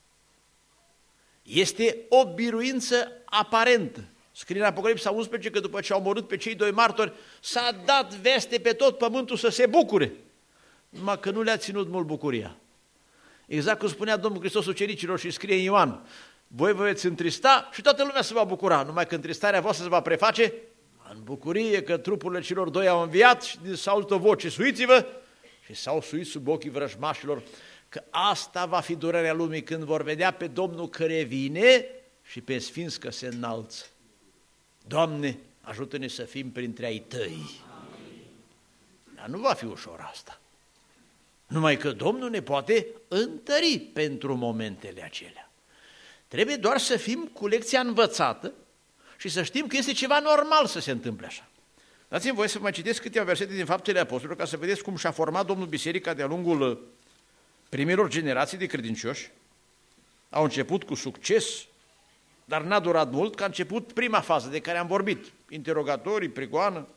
Speaker 1: Este o biruință aparentă. Scrie în Apocalipsa 11 că după ce au omorât pe cei doi martori, s-a dat veste pe tot pământul să se bucure, numai că nu le-a ținut mult bucuria. Exact cum spunea Domnul Hristos ucenicilor și scrie în Ioan, voi vă veți întrista și toată lumea se va bucura, numai că întristarea voastră se va preface în bucurie că trupurile celor doi au înviat și s-a auzit o voce, suiți-vă, și s-au suit sub ochii vrăjmașilor, că asta va fi durerea lumii când vor vedea pe Domnul că revine și pe sfinți că se înalță. Doamne, ajută-ne să fim printre ai Tăi. Dar nu va fi ușor asta. Numai că Domnul ne poate întări pentru momentele acelea. Trebuie doar să fim cu lecția învățată și să știm că este ceva normal să se întâmple așa. Dați-mi voie să mai citesc câteva versete din Faptele Apostolilor ca să vedeți cum și-a format Domnul biserica de-a lungul primilor generații de credincioși. Au început cu succes, dar n-a durat mult, că a început prima fază de care am vorbit, interogatorii, prigoană,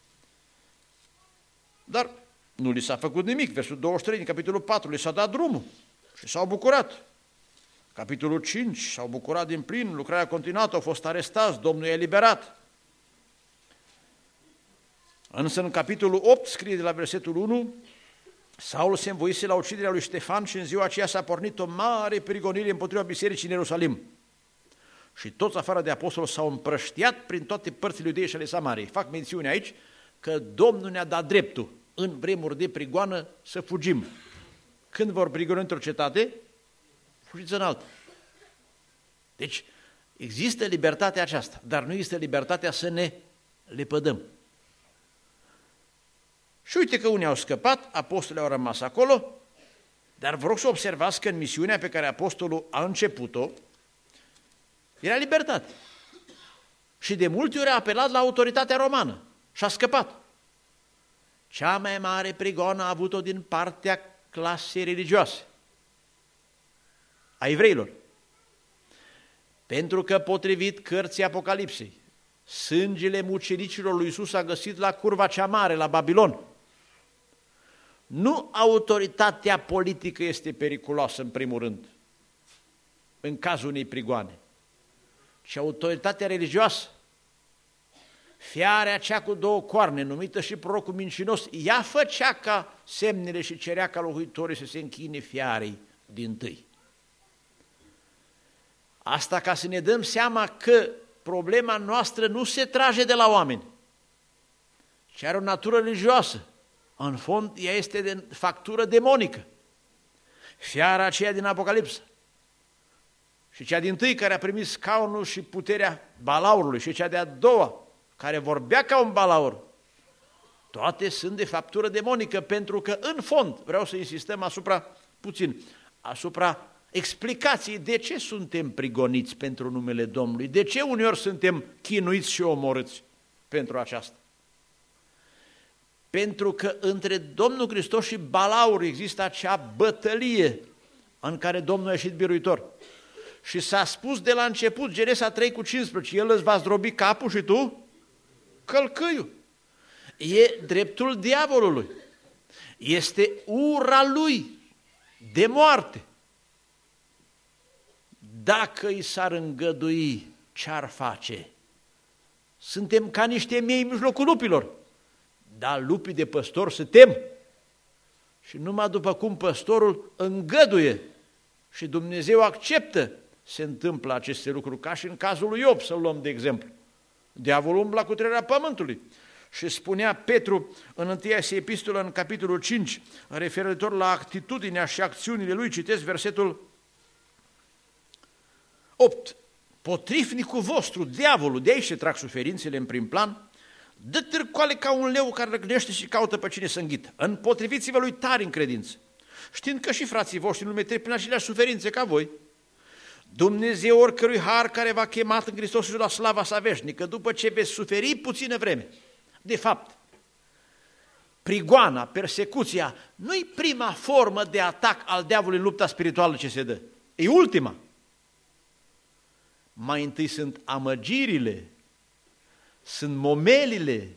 Speaker 1: dar nu li s-a făcut nimic. Versul 23 din capitolul 4, li s-a dat drumul și s-au bucurat. Capitolul 5, s-au bucurat din plin, lucrarea continuată, au fost arestați, Domnul i-a eliberat. Însă în capitolul 8 scrie de la versetul 1, Saul se învoise la uciderea lui Ștefan și în ziua aceea s-a pornit o mare prigonire împotriva bisericii în Ierusalim. Și toți afară de apostoli s-au împrăștiat prin toate părțile Iudeii și ale Samariei. Fac mențiune aici că Domnul ne-a dat dreptul în vremuri de prigoană să fugim. Când vor prigoni într-o cetate, fugiți în altă. Deci există libertatea aceasta, dar nu există libertatea să ne lepădăm. Și uite că unii au scăpat, apostolii au rămas acolo, dar vă rog să observați că în misiunea pe care apostolul a început-o, era libertate. Și de multe ori a apelat la autoritatea romană și a scăpat. Cea mai mare prigoană a avut-o din partea clasei religioase, a evreilor. Pentru că, potrivit cărții Apocalipsei, sângele mucenicilor lui Iisus a găsit la curva cea mare, la Babilon. Nu autoritatea politică este periculoasă în primul rând, în cazul unei prigoane, ci autoritatea religioasă. Fiarea cea cu două coarne, numită și prorocul mincinos, ea făcea ca semnele și cerea ca locuitorii să se închine fiarei dintâi. Asta ca să ne dăm seama că problema noastră nu se trage de la oameni, ci are o natură religioasă. În fond, ea este de factură demonică. Fiara aceea din Apocalipsă. și cea dintâi care a primit scaunul și puterea balaurului și cea de-a doua care vorbea ca un balaur, toate sunt de faptură demonică, pentru că în fond, vreau să insistăm asupra explicației de ce suntem prigoniți pentru numele Domnului, de ce uneori suntem chinuiți și omorâți pentru aceasta. Pentru că între Domnul Hristos și balaur există acea bătălie în care Domnul a ieșit biruitor. Și s-a spus de la început, Genesa 3:15, El îți va zdrobi capul și tu călcâiul. E dreptul diavolului, este ura lui de moarte. Dacă i s-ar îngădui, ce-ar face? Suntem ca niște miei în mijlocul lupilor, dar lupii de păstor se tem. Și numai după cum păstorul îngăduie și Dumnezeu acceptă, se întâmplă aceste lucruri, ca și în cazul lui Iov, să-l luăm de exemplu. Diavolul umbla cu trăirea pământului. Și spunea Petru în 1 epistolă, în capitolul 5, referitor la atitudinea și acțiunile lui, citesc versetul 8. Potrivnicul vostru, diavolul, de aici se trag suferințele în prim plan, dă târcoale ca un leu care răgnește și caută pe cine să înghită. Împotriviți-vă lui tari în credință, știind că și frații voștri în lume trec prin aceleași suferințe ca voi. Dumnezeu oricărui har care v-a chemat în Hristos și la slava sa veșnică, după ce veți suferi puțină vreme. De fapt, prigoana, persecuția, nu-i prima formă de atac al diavolului în lupta spirituală ce se dă, e ultima. Mai întâi sunt amăgirile, sunt momelile,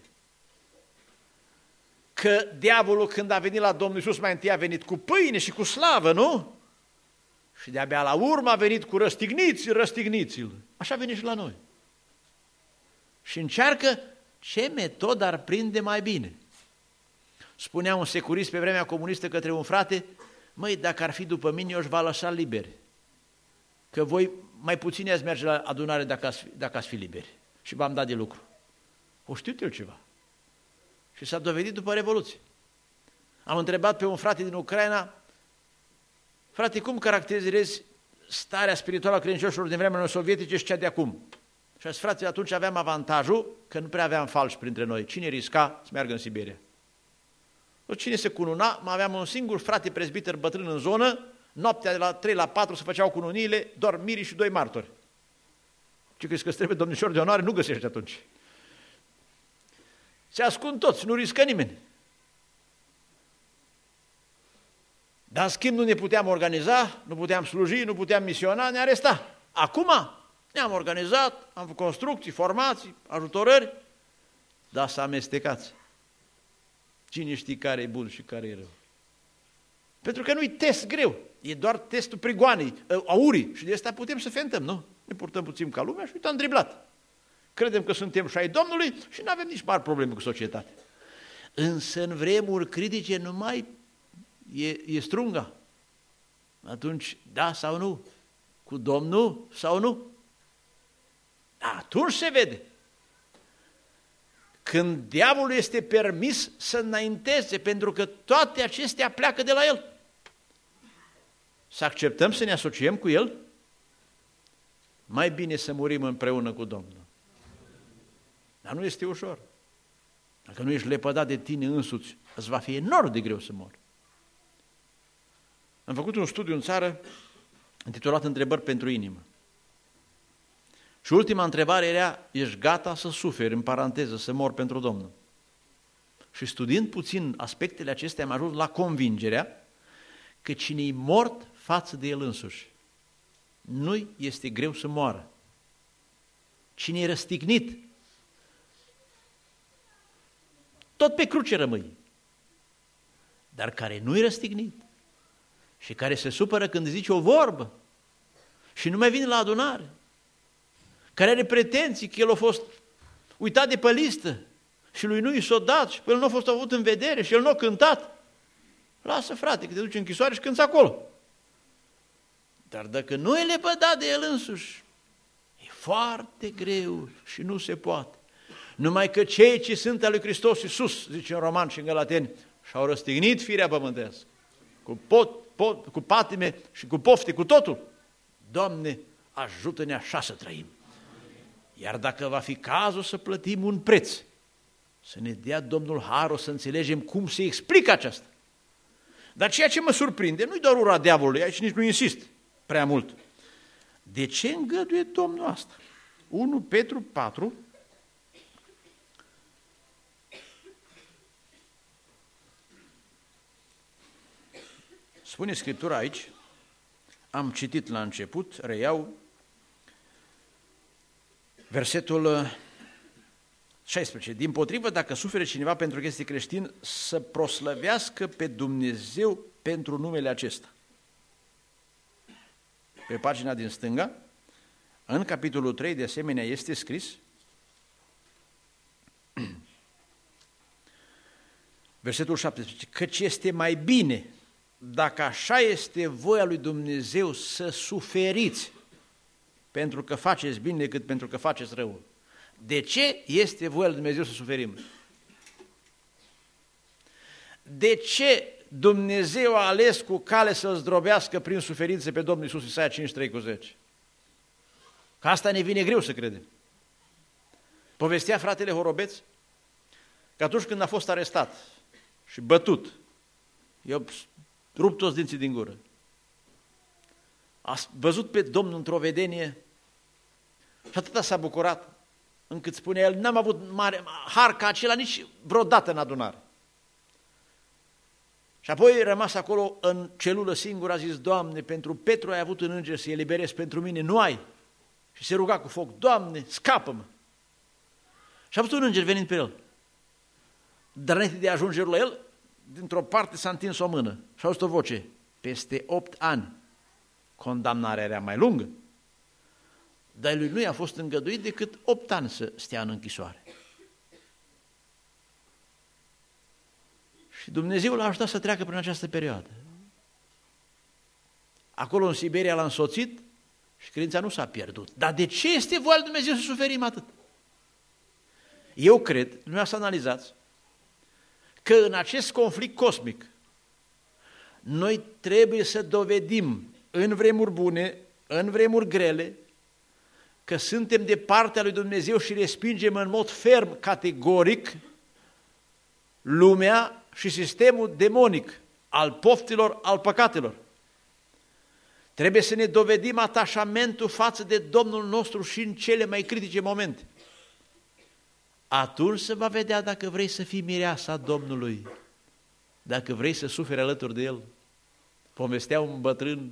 Speaker 1: că diavolul când a venit la Domnul Iisus mai întâi a venit cu pâine și cu slavă, nu? Și de-abia la urmă a venit cu răstigniți-l. Așa vine și la noi. Și încearcă ce metodă ar prinde mai bine. Spunea un securist pe vremea comunistă către un frate, măi, dacă ar fi după mine, eu își va lăsa liberi, că voi mai puțin ați merge la adunare dacă ați fi liberi. Și v-am dat de lucru. O știut el ceva. Și s-a dovedit după Revoluție. Am întrebat pe un frate din Ucraina, frate, cum caracterizezi starea spirituală a credincioșilor din vremea sovietice și cea de acum? Și a zis, frate, atunci aveam avantajul că nu prea aveam falși printre noi. Cine risca să meargă în Siberia? Cine se cununa, mai aveam un singur frate prezbiter bătrân în zonă, noaptea de la 3 la 4 se făceau cununiile, doar mirii și 2 martori. Ce crezi că trebuie domnișor de onoare? Nu găsești atunci. Se ascund toți, nu riscă nimeni. Dar în schimb nu ne puteam organiza, nu puteam sluji, nu puteam misiona, ne aresta. Acum ne-am organizat, am făcut construcții, formații, ajutorări, dar s-a amestecat. Cine știe care e bun și care e rău? Pentru că nu-i test greu, e doar testul prigoanei, aurii, și de asta putem să fentăm, nu? Ne purtăm puțin ca lumea și uite, am driblat. Credem că suntem și ai Domnului și nu avem nici mari probleme cu societatea. Însă în vremuri critice numai e strunga. Atunci, da sau nu? Cu Domnul sau nu? Atunci se vede. Când diavolul este permis să înainteze, pentru că toate acestea pleacă de la el. Să acceptăm să ne asociem cu el? Mai bine să murim împreună cu Domnul. Dar nu este ușor. Dacă nu ești lepădat de tine însuți, îți va fi enorm de greu să mori. Am făcut un studiu în țară intitulat Întrebări pentru inimă. Și ultima întrebare era, ești gata să suferi, în paranteză, să mor pentru Domnul? Și studiind puțin aspectele acestea, am ajuns la convingerea că cine e mort față de el însuși, nu-i este greu să moară. Cine e răstignit, tot pe cruce rămâi. Dar care nu-i răstignit și care se supără când zice o vorbă și nu mai vine la adunare, care are pretenții că el a fost uitat de pe listă și lui nu i s-a dat și pe el nu a fost avut în vedere și el nu a cântat, lasă, frate, că te duci în închisoare și cânți acolo. Dar dacă nu e lepădat de el însuși, e foarte greu și nu se poate. Numai că cei ce sunt al lui Hristos Iisus, zice în Roman și în Galateni, și-au răstignit firea pământească, cu patime și cu pofte, cu totul. Doamne, ajută-ne așa să trăim. Iar dacă va fi cazul să plătim un preț, să ne dea Domnul harul să înțelegem cum se explică aceasta. Dar ceea ce mă surprinde, nu-i doar ura diavolului, aici nici nu insist prea mult. De ce îngăduie Domnul asta? 1 Petru 4, spune Scriptura aici, am citit la început, reiau, versetul 16. Dimpotrivă, dacă suferă cineva pentru că este creștin, să proslăvească pe Dumnezeu pentru numele acesta. Pe pagina din stânga, în capitolul 3, de asemenea, este scris, versetul 17, căci este mai bine, dacă așa este voia lui Dumnezeu, să suferiți pentru că faceți bine decât pentru că faceți rău. De ce este voia lui Dumnezeu să suferim? De ce Dumnezeu a ales cu cale să zdrobească prin suferințe pe Domnul Iisus, Isaia 5:3-10? Că asta ne vine greu să credem. Povestea fratele Horobeț că atunci când a fost arestat și bătut, i-a rupt toți dinții din gură. A văzut pe Domnul într-o vedenie și atâta s-a bucurat, încât spune el, n-am avut mare har ca acela nici vreodată în adunare. Și apoi rămas acolo în celulă singură, a zis, Doamne, pentru Petru ai avut un înger să-i eliberezi, pentru mine nu ai. Și se ruga cu foc, Doamne, scapă-mă! Și a avut un înger venind pe el. Dar înainte de a ajunge la el, dintr-o parte s-a întins o mână și a auzit o voce, peste 8 ani, condamnarea era mai lungă, dar lui nu i-a fost îngăduit decât 8 ani să stea în închisoare. Și Dumnezeu l-a ajutat să treacă prin această perioadă. Acolo în Siberia l-a însoțit și credința nu s-a pierdut. Dar de ce este voia lui Dumnezeu să suferim atât? Eu cred, dumneavoastră analizați, că în acest conflict cosmic noi trebuie să dovedim în vremuri bune, în vremuri grele, că suntem de partea lui Dumnezeu și respingem în mod ferm, categoric, lumea și sistemul demonic al poftilor, al păcatelor. Trebuie să ne dovedim atașamentul față de Domnul nostru și în cele mai critice momente. Atunci se va vedea dacă vrei să fii mireasa Domnului, dacă vrei să suferi alături de El. Povestea un bătrân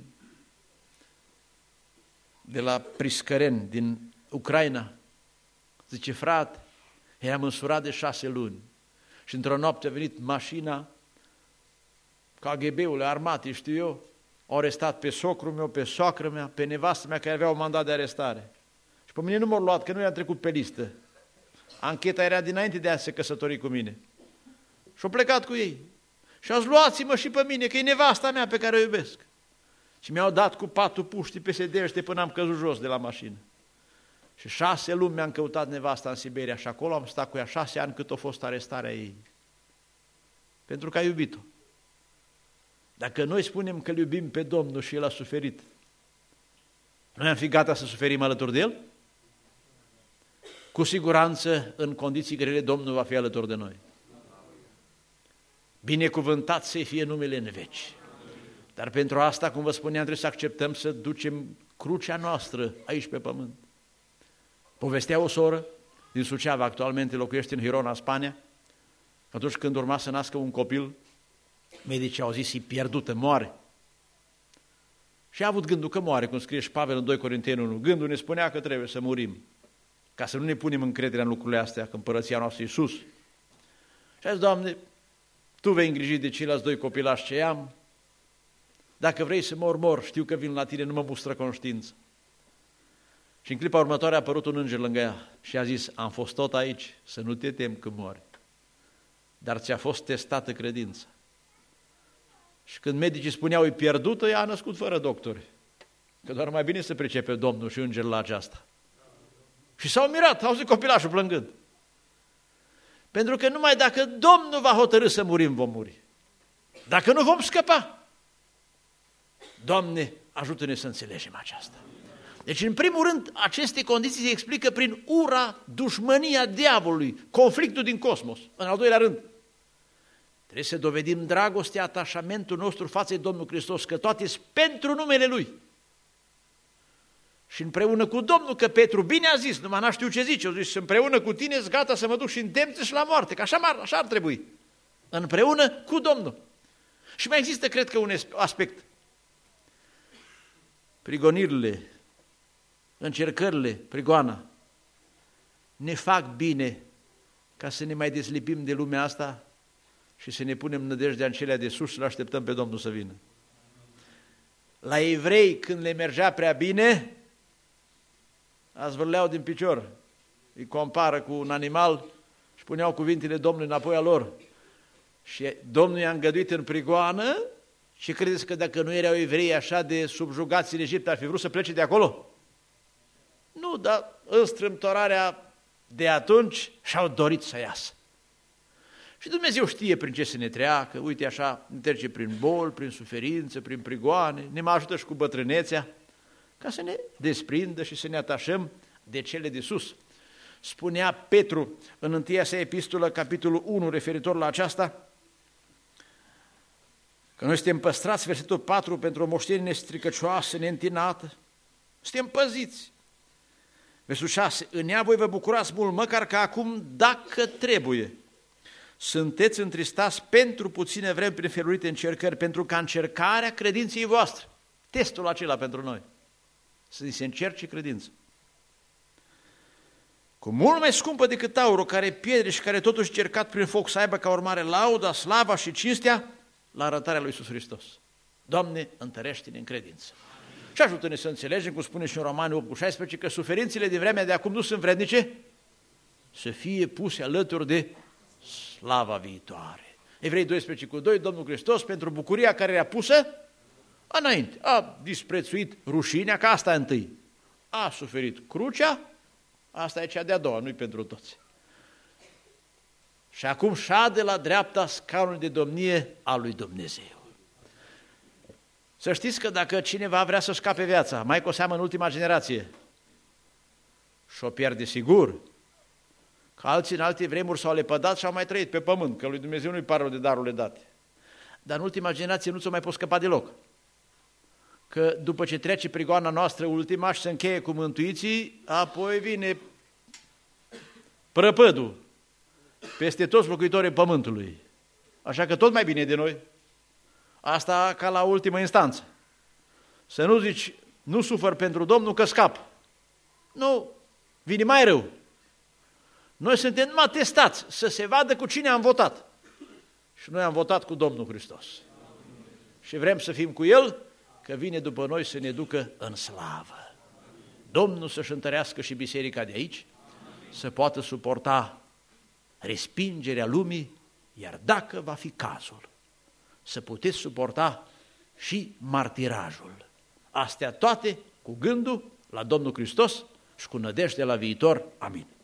Speaker 1: de la Priscăren, din Ucraina. Zice, frate, eram însurat de 6 luni și într-o noapte a venit mașina KGB-ului, armate, știu eu, au arestat pe socrul meu, pe soacră mea, pe nevastă mea care avea un mandat de arestare. Și pe mine nu m-au luat, că nu i-am trecut pe listă. Ancheta era dinainte de a se căsători cu mine. Și au plecat cu ei. Și au zis, luați-mă și pe mine, că e nevasta mea pe care o iubesc. Și mi-au dat cu patul puștii peste dește până am căzut jos de la mașină. Și 6 luni mi-am căutat nevasta în Siberia și acolo am stat cu ea 6 ani cât a fost arestarea ei. Pentru că a iubit-o. Dacă noi spunem că îl iubim pe Domnul și El a suferit, noi am fi gata să suferim alături de El? Cu siguranță, în condiții grele, Domnul va fi alături de noi. Binecuvântat să fie numele în veci. Dar pentru asta, cum vă spuneam, trebuie să acceptăm să ducem crucea noastră aici pe pământ. Povestea o soră din Suceava, actualmente locuiește în Girona, Spania, atunci când urma să nască un copil, medicii au zis, e pierdută, moare. Și a avut gândul că moare, cum scrie și Pavel în 2 Corinteni 1, gândul ne spunea că trebuie să murim, ca să nu ne punem încrederea în lucrurile astea, că împărăția noastră e sus. Și a zis, Doamne, Tu vei îngriji de ceilalți 2 copilași ce am, dacă vrei să mor, știu că vin la Tine, nu mă mustră conștiință. Și în clipa următoare a apărut un înger lângă ea și a zis, am fost tot aici, să nu te temi că mori, dar ți-a fost testată credința. Și când medicii spuneau, e pierdută, ea a născut fără doctori, că doar mai bine să pricepe Domnul și îngerul la aceasta. Și s-au mirat, au zis copilașul plângând. Pentru că numai dacă Domnul va hotărî să murim, vom muri. Dacă nu, vom scăpa. Doamne, ajută-ne să înțelegem aceasta. Deci, în primul rând, aceste condiții se explică prin ura, dușmânia diavolului, conflictul din cosmos. În al doilea rând, trebuie să dovedim dragostea, atașamentul nostru față de Domnul Hristos, că toate sunt pentru numele Lui. Și împreună cu Domnul, că Petru bine a zis, numai n-a știut ce zice, a zis, împreună cu tine sunt gata să mă duc și în temniță și la moarte, că așa ar trebui. Împreună cu Domnul. Și mai există, cred că, un aspect. Prigonirile, încercările, prigoana, ne fac bine ca să ne mai deslipim de lumea asta și să ne punem nădejdea în celea de sus și l așteptăm pe Domnul să vină. La evrei, când le mergea prea bine, zvârleau din picior, îi compară cu un animal și puneau cuvintele Domnului înapoi a lor. Și Domnul i-a îngăduit în prigoană și credeți că dacă nu erau evrei așa de subjugați în Egipt, ar fi vrut să plece de acolo? Nu, dar în strâmtorarea de atunci și-au dorit să iasă. Și Dumnezeu știe prin ce să ne treacă, uite așa, ne trece prin boli, prin suferință, prin prigoane, ne mai ajută și cu bătrânețea, ca să ne desprindă și să ne atașăm de cele de sus. Spunea Petru în întâia sa epistolă, capitolul 1, referitor la aceasta, că noi suntem păstrați, versetul 4, pentru o moștenire nestricăcioasă, neîntinată, suntem păziți. Versetul 6, în ea voi vă bucurați mult, măcar că acum, dacă trebuie, sunteți întristați pentru puține vreme prin felurite încercări, pentru ca încercarea credinței voastre, testul acela pentru noi, să ni se încerce credința. Cu mult mai scumpă decât aurul care pierde și care totuși cercat prin foc să aibă ca urmare lauda, slava și cinstea la arătarea lui Iisus Hristos. Doamne, întărește-ne în credință. Amin. Și ajută-ne să înțelegem, cum spune și în Romani 8:16, că suferințele din vremea de acum nu sunt vrednice să fie puse alături de slava viitoare. Evrei 12:2, Domnul Hristos, pentru bucuria care era pusă înainte, a disprețuit rușinea, că asta întâi. A suferit crucea, asta e cea de-a doua, nu-i pentru toți. Și acum șade la dreapta scaunului de domnie a lui Dumnezeu. Să știți că dacă cineva vrea să scape viața, mai cu seamă în ultima generație, și-o pierde sigur, că alții în alte vremuri s-au lepădat și au mai trăit pe pământ, că lui Dumnezeu nu-i pare de darurile date. Dar în ultima generație nu ți-o mai pot scăpa deloc. Că după ce trece prigoana noastră ultima și se încheie cu mântuiții, apoi vine prăpădul peste toți locuitorii pământului. Așa că tot mai bine de noi. Asta ca la ultimă instanță. Să nu zici, nu sufăr pentru Domnul că scap. Nu, vine mai rău. Noi suntem numai testați să se vadă cu cine am votat. Și noi am votat cu Domnul Hristos. Și vrem să fim cu El, că vine după noi să ne ducă în slavă. Domnul să-și întărească și biserica de aici, să poată suporta respingerea lumii, iar dacă va fi cazul, să puteți suporta și martirajul. Astea toate cu gândul la Domnul Hristos și cu nădejde la viitor. Amin.